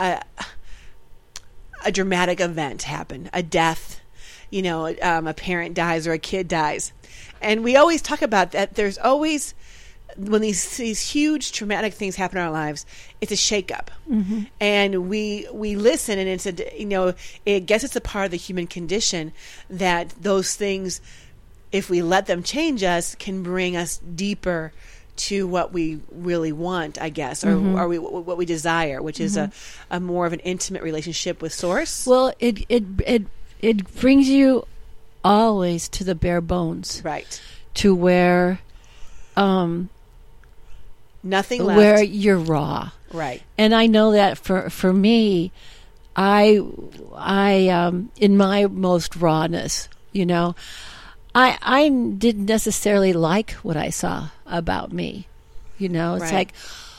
Speaker 1: dramatic event happen, a death, a parent dies or a kid dies. And we always talk about that. There's always, when these huge traumatic things happen in our lives, it's a shakeup. Mm-hmm. And we listen, and it's I guess it's a part of the human condition that those things, if we let them change us, can bring us deeper to what we really want, I guess, or mm-hmm. what we desire, which mm-hmm. is a more of an intimate relationship with Source.
Speaker 2: Well, it brings you always to the bare bones,
Speaker 1: right?
Speaker 2: To where
Speaker 1: nothing left,
Speaker 2: where you're raw,
Speaker 1: right?
Speaker 2: And I know that for me, I in my most rawness, I didn't necessarily like what I saw about me, It's right. Like,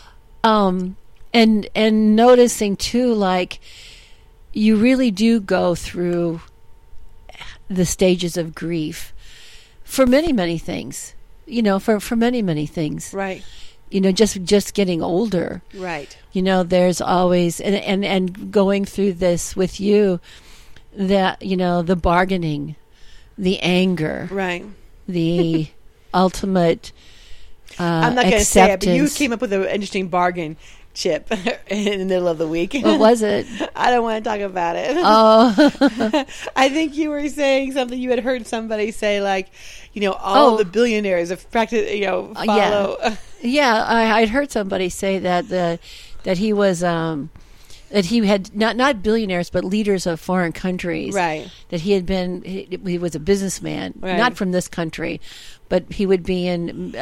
Speaker 2: and noticing too, like, you really do go through the stages of grief for many, many things, for many, many things.
Speaker 1: Right.
Speaker 2: Just getting older.
Speaker 1: Right.
Speaker 2: There's always, and going through this with you, that, the bargaining, the anger,
Speaker 1: right?
Speaker 2: The ultimate
Speaker 1: I'm not going to say it, but you came up with an interesting bargain chip in the middle of the week.
Speaker 2: What was it?
Speaker 1: I don't want to talk about it.
Speaker 2: Oh,
Speaker 1: I think you were saying something. You had heard somebody say, like, all the billionaires have practiced, follow.
Speaker 2: Yeah, I'd heard somebody say that he was. That he had not billionaires, but leaders of foreign countries.
Speaker 1: Right.
Speaker 2: That he had been, he was a businessman,
Speaker 1: right.
Speaker 2: Not from this country, but he would be in,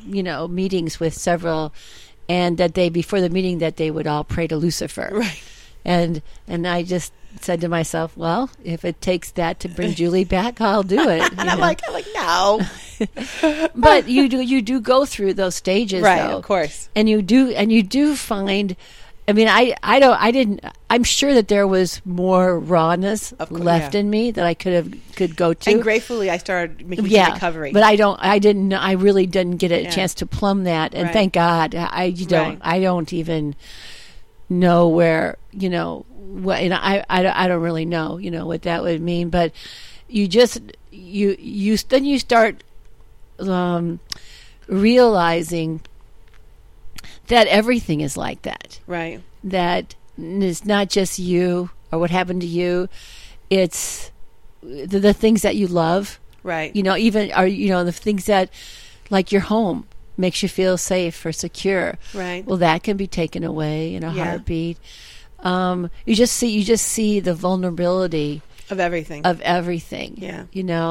Speaker 2: meetings with several, and that before the meeting, that they would all pray to Lucifer.
Speaker 1: Right.
Speaker 2: And I just said to myself, well, if it takes that to bring Julie back, I'll do it.
Speaker 1: I'm like, no.
Speaker 2: But you do go through those stages,
Speaker 1: right?
Speaker 2: Though.
Speaker 1: Of course.
Speaker 2: And you do find. I mean, I'm sure that there was more rawness left in me that I could go to.
Speaker 1: And gratefully, I started making recovery.
Speaker 2: But I really didn't get a chance to plumb that. And thank God, I don't even know where, what, and I don't really know, what that would mean. But you just, then you start realizing that everything is like that.
Speaker 1: Right.
Speaker 2: That it's not just you or what happened to you. It's the things that you love.
Speaker 1: Right.
Speaker 2: Even the things that, like your home, makes you feel safe or secure.
Speaker 1: Right.
Speaker 2: Well, that can be taken away in a heartbeat. You just see the vulnerability
Speaker 1: of everything.
Speaker 2: Yeah.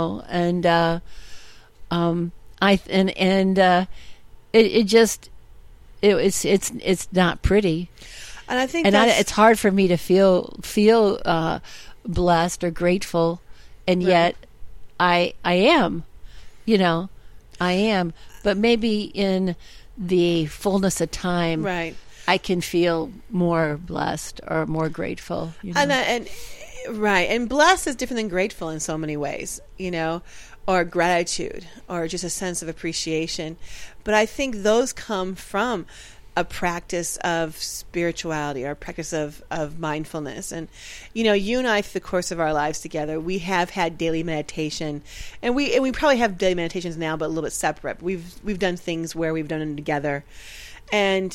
Speaker 2: It's not pretty.
Speaker 1: And I think
Speaker 2: it's hard for me to feel blessed or grateful, and yet I am, I am. But maybe in the fullness of time,
Speaker 1: right,
Speaker 2: I can feel more blessed or more grateful.
Speaker 1: And blessed is different than grateful in so many ways, or gratitude, or just a sense of appreciation. But I think those come from a practice of spirituality or a practice of mindfulness. And, you and I, through the course of our lives together, we have had daily meditation, and we probably have daily meditations now, but a little bit separate. We've done things where we've done them together, and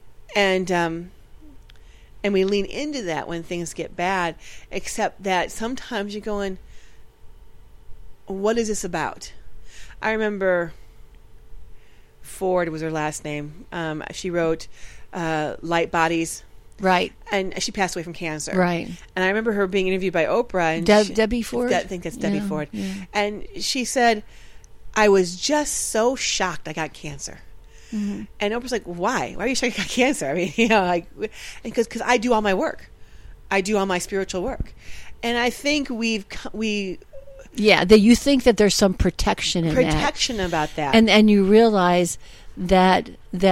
Speaker 1: we lean into that when things get bad, except that sometimes you're going, what is this about? I remember Ford was her last name. She wrote Light Bodies.
Speaker 2: Right.
Speaker 1: And she passed away from cancer.
Speaker 2: Right.
Speaker 1: And I remember her being interviewed by Oprah. And
Speaker 2: Debbie Ford?
Speaker 1: I think that's Debbie Ford.
Speaker 2: Yeah.
Speaker 1: And she said, I was just so shocked I got cancer. Mm-hmm. And Oprah's like, why? Why are you shocked you got cancer? I mean, because I do all my work. I do all my spiritual work. And I think
Speaker 2: that you think that there's some protection in
Speaker 1: about that,
Speaker 2: and you realize that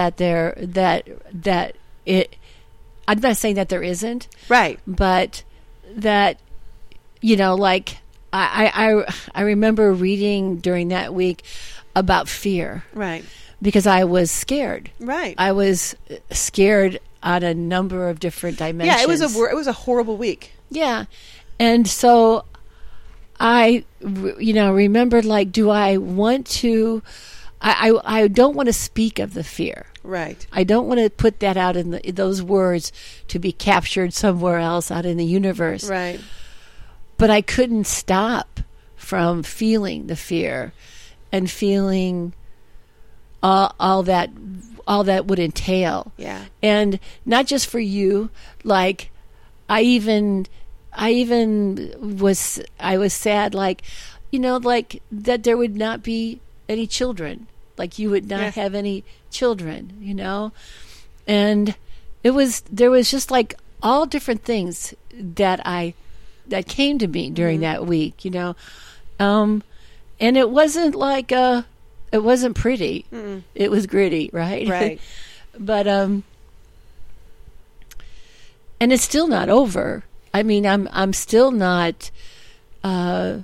Speaker 2: it. I'm not saying that there isn't,
Speaker 1: right,
Speaker 2: but that like I remember reading during that week about fear,
Speaker 1: right,
Speaker 2: because I was scared,
Speaker 1: right,
Speaker 2: I was scared on a number of different dimensions.
Speaker 1: Yeah, it was a horrible week.
Speaker 2: Yeah, and so I, remembered, like, do I want to, I don't want to speak of the fear.
Speaker 1: Right.
Speaker 2: I don't want to put that out in those words to be captured somewhere else out in the universe.
Speaker 1: Right.
Speaker 2: But I couldn't stop from feeling the fear and feeling all that would entail.
Speaker 1: Yeah.
Speaker 2: And not just for you, like, I was sad, like, like that there would not be any children, like you would not have any children, and there was just like all different things that came to me during that week, and it wasn't like it wasn't pretty. Mm-mm. It was gritty, right? But and it's still not over. I mean, I'm still not, I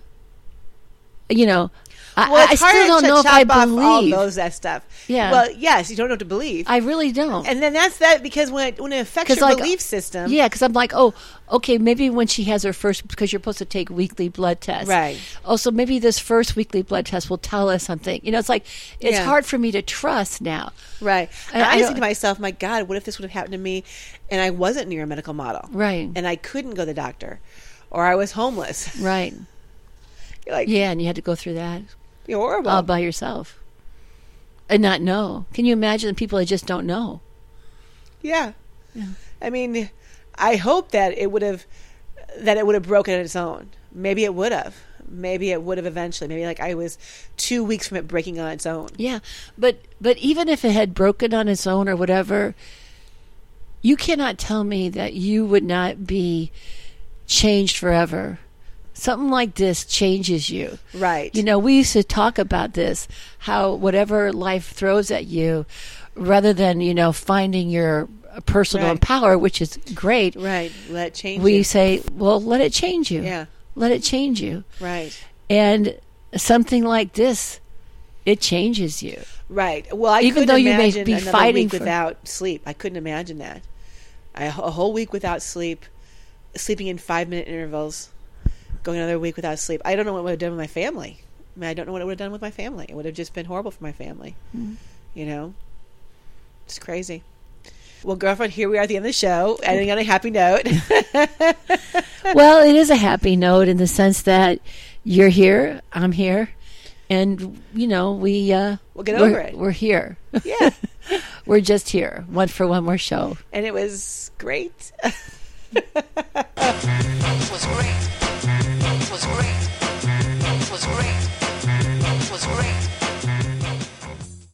Speaker 2: still don't know if I believe
Speaker 1: all that stuff.
Speaker 2: Yeah.
Speaker 1: Well, yes, you don't know what to believe.
Speaker 2: I really don't.
Speaker 1: And then that's that, because when it affects your belief system.
Speaker 2: Yeah, because I'm like, oh, okay, maybe when she has her first, because you're supposed to take weekly blood tests.
Speaker 1: Right.
Speaker 2: Oh, so maybe this first weekly blood test will tell us something. It's like, it's hard for me to trust now.
Speaker 1: Right. And I just think to myself, my God, what if this would have happened to me and I wasn't near a medical model?
Speaker 2: Right.
Speaker 1: And I couldn't go to the doctor, or I was homeless.
Speaker 2: Right.
Speaker 1: You're like,
Speaker 2: yeah, and you had to go through that.
Speaker 1: You're horrible.
Speaker 2: All by yourself. And not know. Can you imagine people that just don't know?
Speaker 1: Yeah. I mean, I hope that it would have broken on its own. Maybe it would have. Maybe it would have eventually. Maybe like I was 2 weeks from it breaking on its own.
Speaker 2: Yeah. But even if it had broken on its own or whatever, you cannot tell me that you would not be changed forever. Something like this changes you.
Speaker 1: Right.
Speaker 2: You know, we used to talk about this, how whatever life throws at you, rather than, you know, finding your personal power, which is great.
Speaker 1: Right. Let it change
Speaker 2: we
Speaker 1: you.
Speaker 2: say, well, let it change you.
Speaker 1: Yeah.
Speaker 2: Let it change you.
Speaker 1: Right.
Speaker 2: And something like this, it changes you.
Speaker 1: Right. Well, I
Speaker 2: even
Speaker 1: couldn't
Speaker 2: though you may
Speaker 1: imagine
Speaker 2: be
Speaker 1: another
Speaker 2: fighting
Speaker 1: week without sleep. I couldn't imagine that. A whole week without sleep, sleeping in 5-minute intervals, going another week without sleep. I don't know what I would have done with my family. I mean, I don't know what I would have done with my family. It would have just been horrible for my family. Mm-hmm. You know? It's crazy. Well, girlfriend, here we are at the end of the show, ending on a happy note.
Speaker 2: Well, it is a happy note in the sense that you're here, I'm here, and, you know, we'll
Speaker 1: get over it.
Speaker 2: We're here.
Speaker 1: Yeah.
Speaker 2: We're just here, for one more show.
Speaker 1: And it was great.
Speaker 3: It was great.